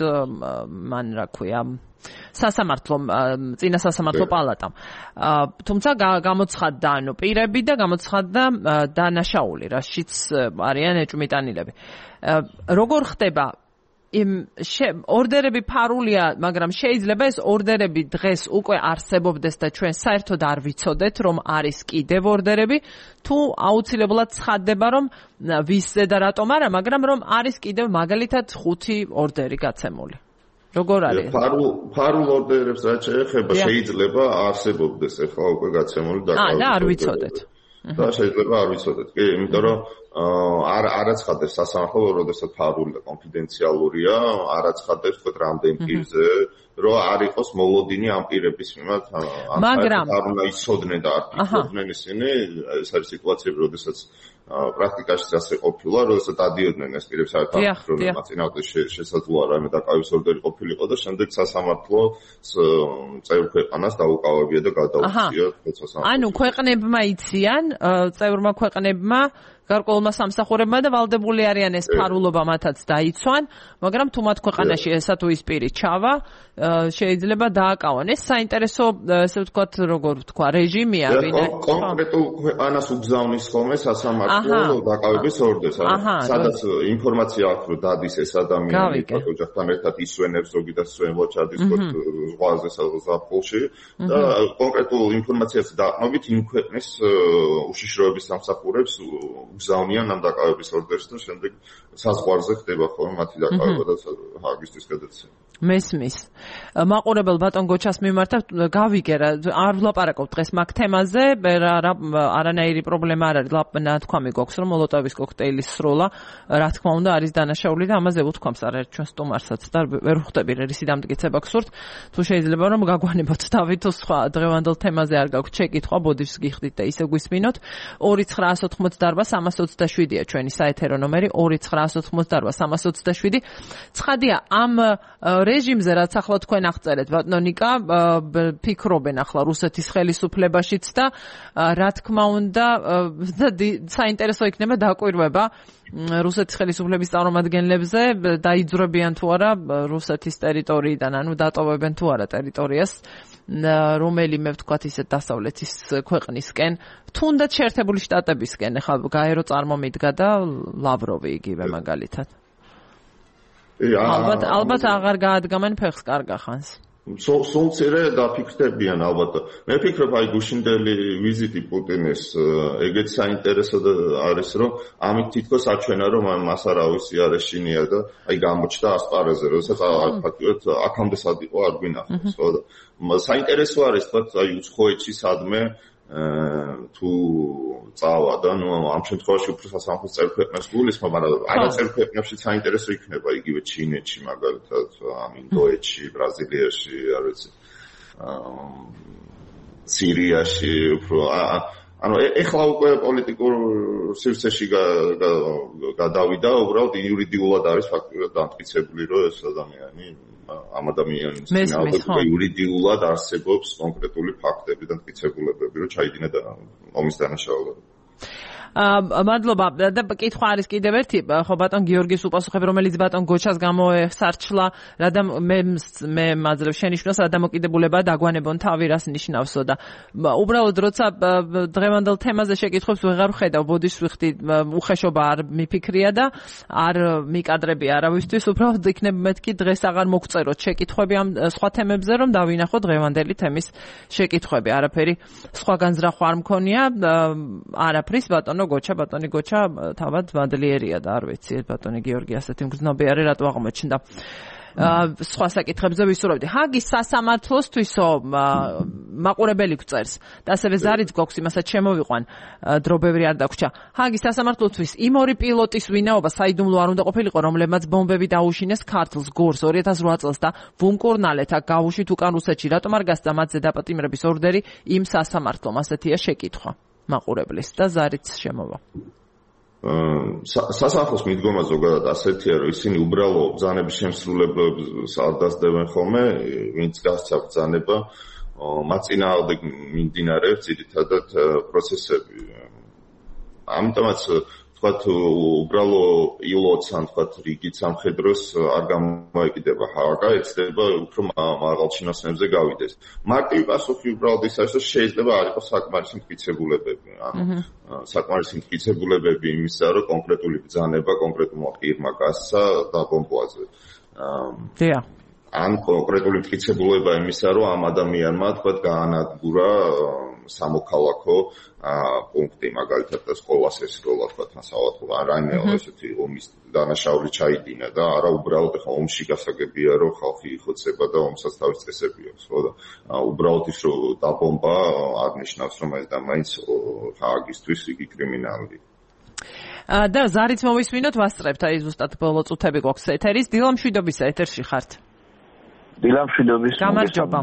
მან რა ქვია, სასამართლო წინა სასამართლო პალატამ. თუმცა გამოცხადდა ანუ პირები და გამოცხადდა დანაშაული, რაშიც არიან ეჭვმიტანილები. როგორ ხდება იმ ორდერები ფარულია, მაგრამ შეიძლება ეს ორდერები დღეს უკვე არსებობდეს და ჩვენ საერთოდ არ ვიცოდეთ, რომ არის კიდევ ორდერები, თუ აუცილებლად ცხადდება, რომ ვისზე და რატომ არა, მაგრამ რომ არის კიდევ მაგალითად ხუთი ორდერი გაცემული. როგორ არის? ფარულ ფარულ ორდერებს რაც შეეხება, შეიძლება არსებობდეს ახლა უკვე გაცემული დაკავებული. და არ ვიცოდეთ. და შეიძლება არ ვიცოდეთ. კი, იმიტომ რომ არ არაცხადებს სასამართლო, როდესაც ფარული და კონფიდენციალურია, არაცხადებს თქვა რამდენ პირზე, რომ არ იყოს მოლოდინი ამ პირების მიმართ, მაგრამ არ უნდა იცოდნენ და არ იცოდნენ ისინი, ეს არის სიტუაციები, როდესაც პრაქტიკაში ასე ყოფილა, როდესაც დადიოდნენ ეს პირებს საერთოდ პრობლემა წინააღმდეგ შესაძლოა რაიმე დაკავის ორდერი ყოფილიყო და შემდეგ სასამართლოს წევრ ქვეყანას დაუკავებია და გადაუხსია სასამართლოს. ანუ ქვეყნებმა იციან, წევრმა ქვეყნებმა გარკვეულმა სამსახურებმა და ვალდებული არიან ეს ფარულობა მათაც დაიცვან, მაგრამ თუ მათ ქვეყანაში ესა თუ ის პირი ჩავა, შეიძლება დააკავონ. ეს საინტერესო, ესე ვთქვათ, როგორ ვთქვა, რეჟიმია, ვინმე კონკრეტულ ქვეყანას უგზავნის ხოლმე სასამართლო დაკავების ორდერს, სადაც ინფორმაცია აქვს, რომ დადის ეს ადამიანი ოჯახთან ერთად ისვენებს, ზოგი და სვენებლა ჩადის ზღვაზე ზაფხულში და კონკრეტულ ინფორმაციას დაყრდნობით იმ ქვეყნის უშიშროების სამსახურებს უგზავნიან ამ დაკავების ორდერს და შემდეგ საზღვარზე ხდება ხოლმე მათი დაკავება და ჰაგისთვის გადაცემა. მესმის. მაყურებელ ბატონ გოჩას მიმართა გავიგე რა, არ ვლაპარაკობ დღეს მაგ თემაზე, არანაირი პრობლემა არ არის, ნათქვამი გვაქვს, რომ მოლოტოვის კოქტეილის სროლა, რა თქმა უნდა, არის დანაშაული და ამაზე უთქვამს არაერთ ჩვენ სტუმარსაც და ვერ ვხვდები რისი დამტკიცება გსურთ. თუ შეიძლება რომ გაგვანებოთ თავი თუ სხვა დღევანდელ თემაზე არ გაქვთ შეკითხვა, ბოდიშს გიხდით და ისე გვისმინოთ. ორი ცხრა ოცდაოთხი სამას ოცდაშვიდია ჩვენი საეთერო ნომერი ორი ცხრა ოცდაოთხი სამას ოცდაშვიდი. ცხადია ამ რეჟიმზე რაც ახლა თქვენ აღწერეთ ბატონო ნიკა, ფიქრობენ ახლა რუსეთის ხელისუფლებაშიც და რა თქმა უნდა საინტერესო იქნება დაკვირვება რუსეთის ხელისუფლების წარმომადგენლებზე, დაიძრებიან თუ არა რუსეთის ტერიტორიიდან, ანუ დატოვებენ თუ არა ტერიტორიას რომელიმე ვთქვათ ისე დასავლეთის ქვეყნისკენ, თუნდაც შეერთებული შტატებისკენ, ახლა გაერო წარმომიდგა და ლავროვი იგივე მაგალითად. ალბათ ალბათ აღარ გაადგამენ ფეხს კარგახანს. სულ მცირე დაფიქრდებიან ალბათ. მე ვფიქრობ, აი გუშინდელი ვიზიტი პუტინის ეგეც საინტერესო არის, რომ ამით თითქოს აჩვენა, რომ მას არავისი არ ეშინია და აი გამოჩნდა ასპარეზზე, როდესაც ფაქტობრივად აქამდე სად იყო არ გვინახავს, ხო და საინტერესო არის თქვა აი უცხოეთში სადმე თუ წავა და ნუ ამ შემთხვევაში უფრო სასამართლოს წევრ ქვეყნებს გულისხმობ, მაგრამ არა წევრ ქვეყნებში საინტერესო იქნება იგივე ჩინეთში მაგალითად, ამ ინდოეთში, ბრაზილიაში, არ ვიცი, სირიაში უფრო ანუ ეხლა უკვე პოლიტიკურ სივრცეში გადავიდა, უბრალოდ იურიდიულად არის ფაქტობრივად დამტკიცებული, რომ ეს ადამიანი ამ ადამიანის თინააღმდეგ იურიდიულად არსებობს კონკრეტული ფაქტები და მტკიცებულებები, რომ ჩაიდინა და ომის დანაშაულება. მადლობა და კითხვა არის კიდევ ერთი, ხო ბატონ გიორგის უპასუხებ, რომელიც ბატონ გოჩას გამოესარჩლა, რა და მე მე მაძლევ შენიშვნას, რა დამოკიდებულება დაგვანებონ თავი რას ნიშნავსო და უბრალოდ როცა დღევანდელ თემაზე შეკითხვებს ვეღარ ვხედავ, ბოდიშს ვიხდი, უხეშობა არ მიფიქრია და არ მიკადრები არავისთვის, უბრალოდ იქნებ მეთქი დღეს აღარ მოგწეროთ შეკითხვები ამ სხვა თემებზე, რომ დავინახო დღევანდელი თემის შეკითხვები, არაფერი სხვა განზრახვა არ მქონია, არაფრის ბატონო გოჩა, ბატონი გოჩა თავად მადლიერია და არ ვიცი, ბატონი გიორგი ასეთი მგრძნობიარე რატო აღმოჩნდა. სხვა საკითხებზე ვისურვებდი. ჰაგის სასამართლოსთვისო მაყურებელი გწერს და ასევე ზარიც გვაქვს, იმასაც შემოვიყვან, დრო ბევრი არ დაგვრჩა. ჰაგის სასამართლოსთვის იმ ორი პილოტის ვინაობა საიდუმლო არ უნდა ყოფილიყო, რომლებმაც ბომბები დაუშინეს ქართლს, გორს ორი ათას რვა წელს და ვუმკურნალეთ აქ გავუშვით უკან რუსეთში. რატომ არ გასცა მათზე დაპატიმრების ორდერი იმ სასამართლომ? ასეთია შეკითხვა მაყურებლის და ზარიც შემოვა. სასამართლოს მიდგომა ზოგადად ასეთია, რომ ისინი უბრალო ბრძანების შემსრულებლებს არ დასდევენ ხოლმე, ვინც გასცა ბრძანება, მათ წინააღმდეგ მიმდინარეობს ძირითადად პროცესები. ამიტომაც ვთქვათ, უბრალო ილოც ან ვთქვათ, რიგით სამხედროს არ გამოეკიდება ჰაგა, ეცდება უფრო მაღალ ჩინოსნებზე გავიდეს. მარტივი პასუხი უბრალოდ ის არის, რომ შეიძლება არ იყოს საკმარისი მტკიცებულებები. ანუ საკმარისი მტკიცებულებები იმისა, რომ კონკრეტული ბრძანება კონკრეტულმა პირმა გასცა დაბომბვაზე. დია. ან კონკრეტული მტკიცებულება იმისა, რომ ამ ადამიანმა თქვათ გაანადგურა სამოქალაქო პუნქტი, მაგალითად და სკოლას ესროლა, თქვათ, მასალათო, ან რაიმე ესეთი ომის დანაშაული ჩაიდინა და არა უბრალოდ ახლა ომში გასაგებია, რომ ხალხი იხოცება და ომსაც თავის წესები აქვს, ხო და უბრალოდ ის რომ დაბომბა არ ნიშნავს, რომ ეს და მაინც ჰააგისთვის იგი კრიმინალი. და ზარიც მოვისმინოთ, ვასწრებთ, აი ზუსტად ბოლო წუთები გვაქვს ეთერის, დილამშვიდობისა ეთერში ხართ. დილამშვიდობის გამარჯობა.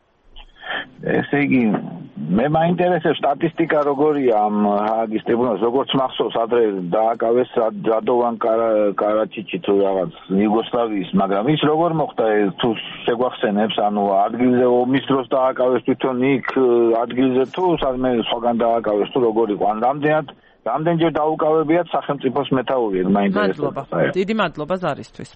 ესე იგი, მე მაინტერესებს სტატისტიკა როგორია ამ ჰააგის ტრიბუნალს, როგორც მახსოვს, ადრე დააკავეს რადოვან კარაჩიჩი თუ რაღაც იუგოსლავიის, მაგრამ ის როგორ მოხდა, თუ შეგვახსენებს, ანუ ადგილზე ომის დროს დააკავეს თვითონ იქ ადგილზე თუ სადმე სხვაგან დააკავეს თუ როგორ იყო, ან რამდენად რამდენჯერ დაუკავებიათ სახელმწიფოს მეთაურები, მაინტერესებს. დიდი მადლობა ზარისთვის.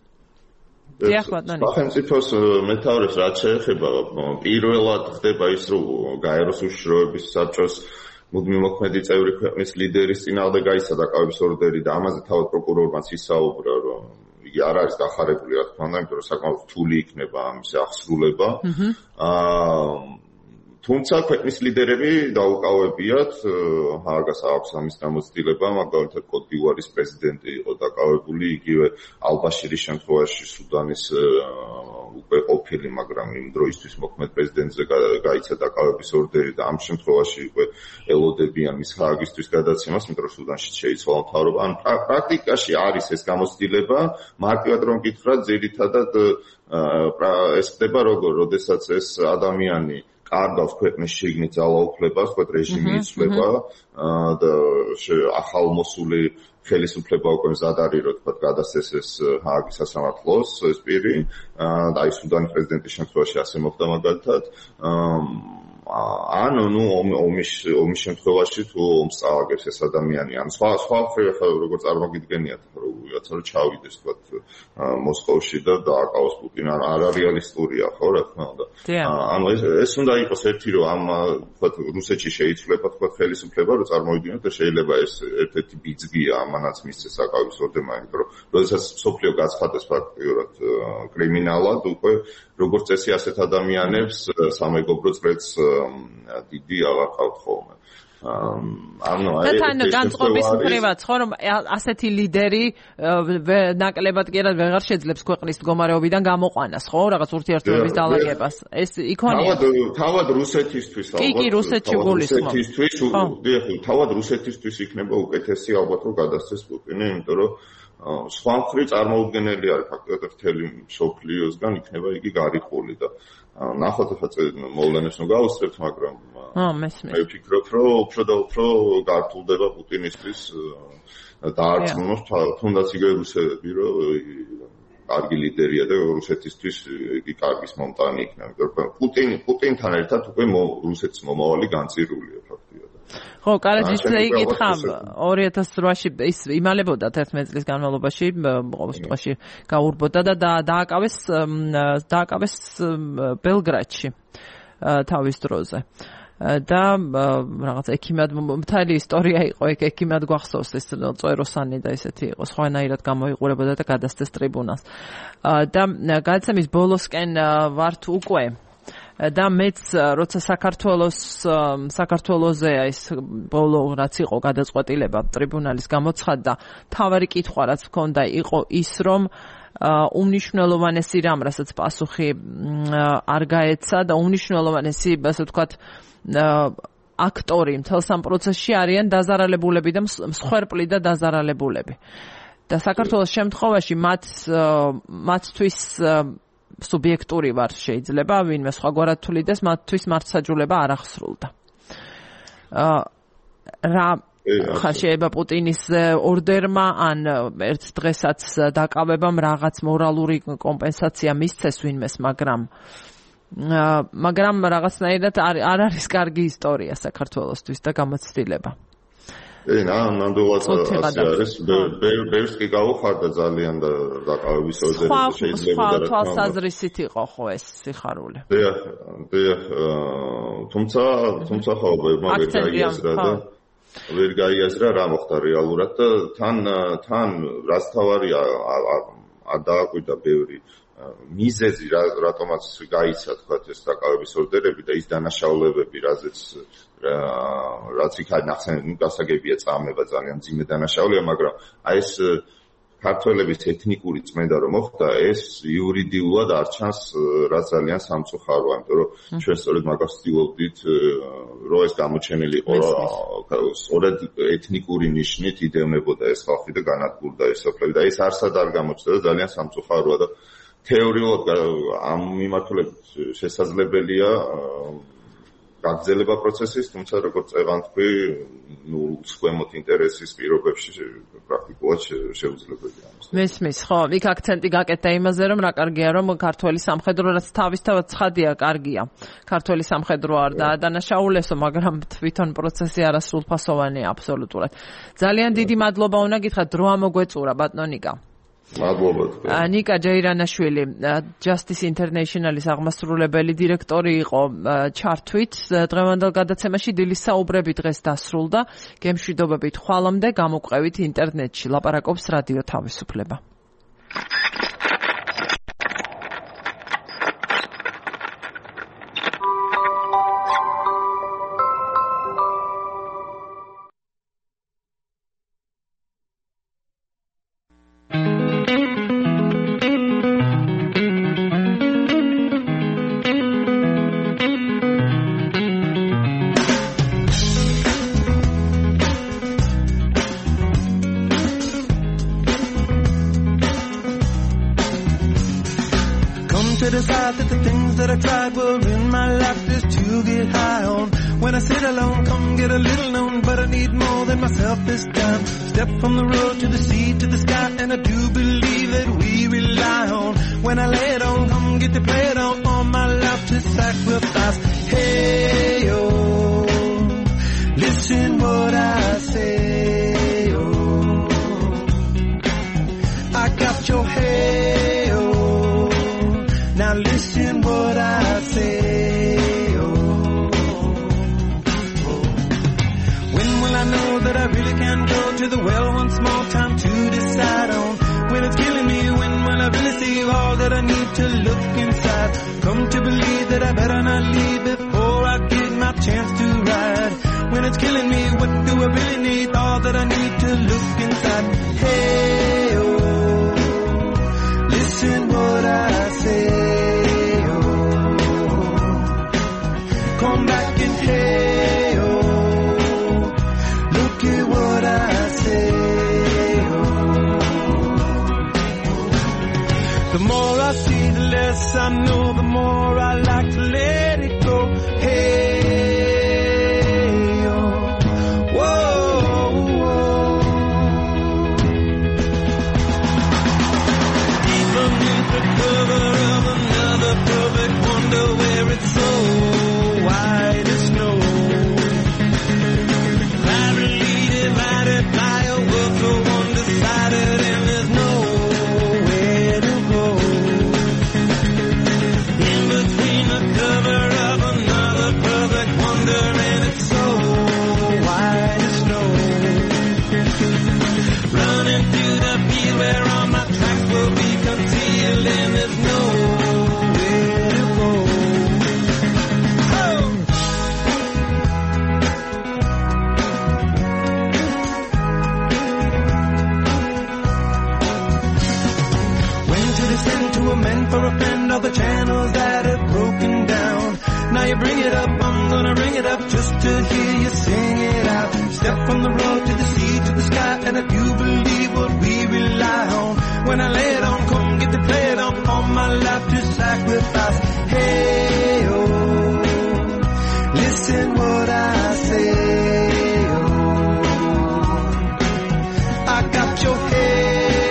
სახელმწიფოს მეთაურებს რაც შეეხება, პირველად ხდება ის, რომ გაეროს უშიშროების საბჭოს მუდმივ მოქმედი წევრი ქვეყნის ლიდერის წინააღმდეგ გაიცა დაკავების ორდერი და ამაზე თავად პროკურორმაც ისაუბრა, რომ იგი არ არის დახარებული, რა თქმა უნდა, იმიტომ რომ საკმაოდ რთული იქნება ამის აღსრულება. აა თუმცა ქვეყნის ლიდერები დაუკავებიათ, ჰააგას აქვს ამის გამოცდილება, მაგალითად კოტ-დ'ივუარის პრეზიდენტი იყო დაკავებული, იგივე ალ-ბაშირის შემთხვევაში სუდანის უკვე ყოფილი, მაგრამ იმ დროისთვის მოქმედ პრეზიდენტზე გაიცა დაკავების ორდერი და ამ შემთხვევაში უკვე ელოდებიან მის ჰააგისთვის გადაცემას, იმიტომ რომ სუდანში შეიცვალა მთავრობა. ან პრაქტიკაში არის ეს გამოცდილება, მარტივად რომ გითხრათ, ძირითადად ეს ხდება როგორ, როდესაც ეს ადამიანი კარგავს ქვეყნის შიგნით ძალაუფლებას, თქვათ რეჟიმი იცვლება და ახალმოსული ხელისუფლება უკვე მზად არის, რომ თქვათ გადასცეს ეს ჰააგის სასამართლოს ეს პირი, და აი სუდანის პრეზიდენტის შემთხვევაში ასე მოხდა მაგალითად. ან ნუ ომის ომის შემთხვევაში თუ ომს წააგებს ეს ადამიანი, ან სხვა სხვა როგორ წარმოგიდგენიათ, რომ ვიღაცა რომ ჩავიდეს თქვათ მოსკოვში და დააკავოს პუტინს, არ რეალისტურია, ხო, რა თქმა უნდა. ანუ ეს ეს უნდა იყოს ერთი, რომ ამ თქვათ რუსეთში შეიცვლება თქვათ ხელისუფლება, რომ წარმოვიდგინოთ და შეიძლება ეს ერთ-ერთი ბიძგია ამანაც მისცეს საკავების ორდერმა, იმიტომ რომ როდესაც სოფლიო გაცხადეს ფაქტიურად კრიმინალად, უკვე როგორც წესი ასეთ ადამიანებს სამეგობრო წრეც დიდი აღარ ყავთ ხოლმე. ანუ აი თან განწყობის მხრივაც ხო რომ ასეთი ლიდერი ნაკლებად კი არა ვეღარ შეძლებს ქვეყნის მდგომარეობიდან გამოყვანას, ხო, რაღაც ურთიერთობების დალაგებას. ეს იქონია. თავად თავად რუსეთისთვის ალბათ. კი, კი, რუსეთში გულისხმობ. რუსეთისთვის, დიახ, თავად რუსეთისთვის იქნება უკეთესი ალბათ რომ გადასცეს პუტინი, იმიტომ რომ სხვა მხრივ წარმოუდგენელი არის ფაქტობრივად მთელი მსოფლიოსგან იქნება იგი გარიყული და ნახოთ ახლა მოვლენებს რომ გავუსწრებთ, მაგრამ მე ვფიქრობ, რომ უფრო და უფრო გართულდება პუტინისთვის დაარწმუნოს თუნდაც იგივე რუსები, რომ კარგი ლიდერია და რუსეთისთვის იგი კარგის მომტანი იქნება. პუტინი პუტინთან ერთად უკვე რუსეთის მომავალი განწირულია ფაქტია. ხო, კარაჯიშზე იკითხა ორი ათას რვაში ის იმალებოდა თერთმეტი წლის განმავლობაში, ყოველ შემთხვევაში გაურბოდა და დააკავეს დააკავეს ბელგრადში თავის დროზე. და რაღაც ექიმად მთელი ისტორია იყო, ეგ ექიმად გვახსოვს ეს წვეროსანი და ესეთი იყო, სხვანაირად გამოიყურებოდა და გადასცეს ტრიბუნალს. და გადაცემის ბოლოსკენ ვართ უკვე და მეც როცა საქართველოს საქართველოზე ეს ბოლო რაც იყო გადაწყვეტილება ტრიბუნალის გამოცხადდა, თავარი კითხვა რაც მქონდა იყო ის, რომ უმნიშვნელოვანესი რამ, რასაც პასუხი არ გაეცა და უმნიშვნელოვანესი, ასე ვთქვათ, აქტორი მთელ სამ პროცესში არიან დაზარალებულები და მსხვერპლი და დაზარალებულები. და საქართველოს შემთხვევაში მათ მათთვის სუბიექტური ვარ შეიძლება, ვინმე სხვაგვარად თვლიდეს, მათთვის მართლმსაჯულება არ აღსრულდა. რა ხა შეიძლება პუტინის ორდერმა ან ერთ დღესაც დაკავებამ რაღაც მორალური კომპენსაცია მისცეს ვინმეს, მაგრამ მაგრამ რაღაცნაირად არ არ არის კარგი ისტორია საქართველოსთვის და გამოცდილება. ე ნამდვილად ასე არის. ბევრს კი გავუხარდა ძალიან და დაკავების ოზერზე შეიძლება და რა თქმა უნდა. თვალსაზრისით იყო ხო ეს სიხარული. დიახ, დიახ, თუმცა თუმცა ხო ვერ გაიაზრა და ვერ გაიაზრა რა მოხდა რეალურად და თან თან რაც თავარია არ დააკვირდა ბევრი მიზეზი რატომაც გაიცა თქვა ეს დაკავების ორდერები და ის დანაშაულებები რაზეც რაც იქ ნახსენები გასაგებია წამება ძალიან ძიმე დანაშაულია მაგრამ აი ეს ქართველების ეთნიკური წმენდა რომ მოხდა ეს იურიდიულად არ ჩანს რაც ძალიან სამწუხაროა იმიტომ რომ ჩვენ სწორედ მაგას ვცდილობდით რომ ეს გამოჩენილიყო სწორედ ეთნიკური ნიშნით იდევნებოდა ეს ხალხი და განადგურდა ეს სოფლები და ეს არსად არ გამოჩნდა და ძალიან სამწუხაროა და თეორიულად ამ მიმართულებით შესაძლებელია გაგრძელება პროცესის, თუმცა როგორც წევან თქვი, ნუ უცხოემოთ ინტერესის პირობებში პრაქტიკულად შეუძლებელია. მესმის, ხო, იქ აქცენტი გაკეთდა იმაზე, რომ რა კარგია, რომ ქართველი სამხედრო რაც თავისთავად ცხადია, კარგია. ქართველი სამხედრო არ დაადანაშაულესო, მაგრამ თვითონ პროცესი არასრულფასოვანია აბსოლუტურად. ძალიან დიდი მადლობა უნდა გითხრათ, დრო ამოგვეწურა ბატონიკა. მადლობა. ნიკა ჯეირანაშვილი, Justice International-ის აღმასრულებელი დირექტორი იყო ჩართვით. დღევანდელ გადაცემაში დილის საუბრები დღეს დასრულდა. გემშვიდობებით ხვალამდე გამოგვყევით ინტერნეტში. ლაპარაკობს რადიო თავისუფლება.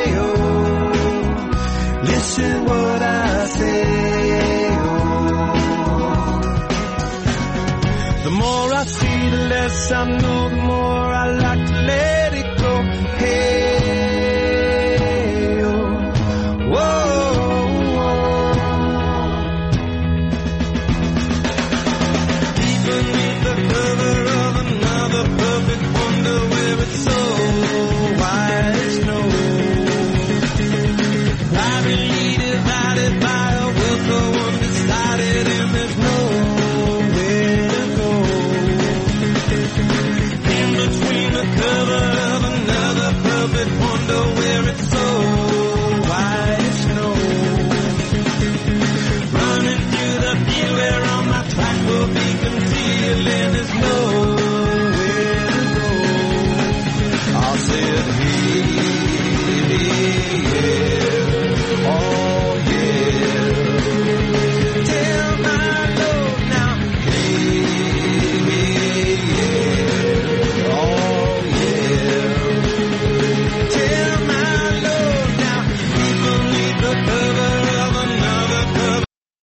Listen what I say, oh. less I know, the more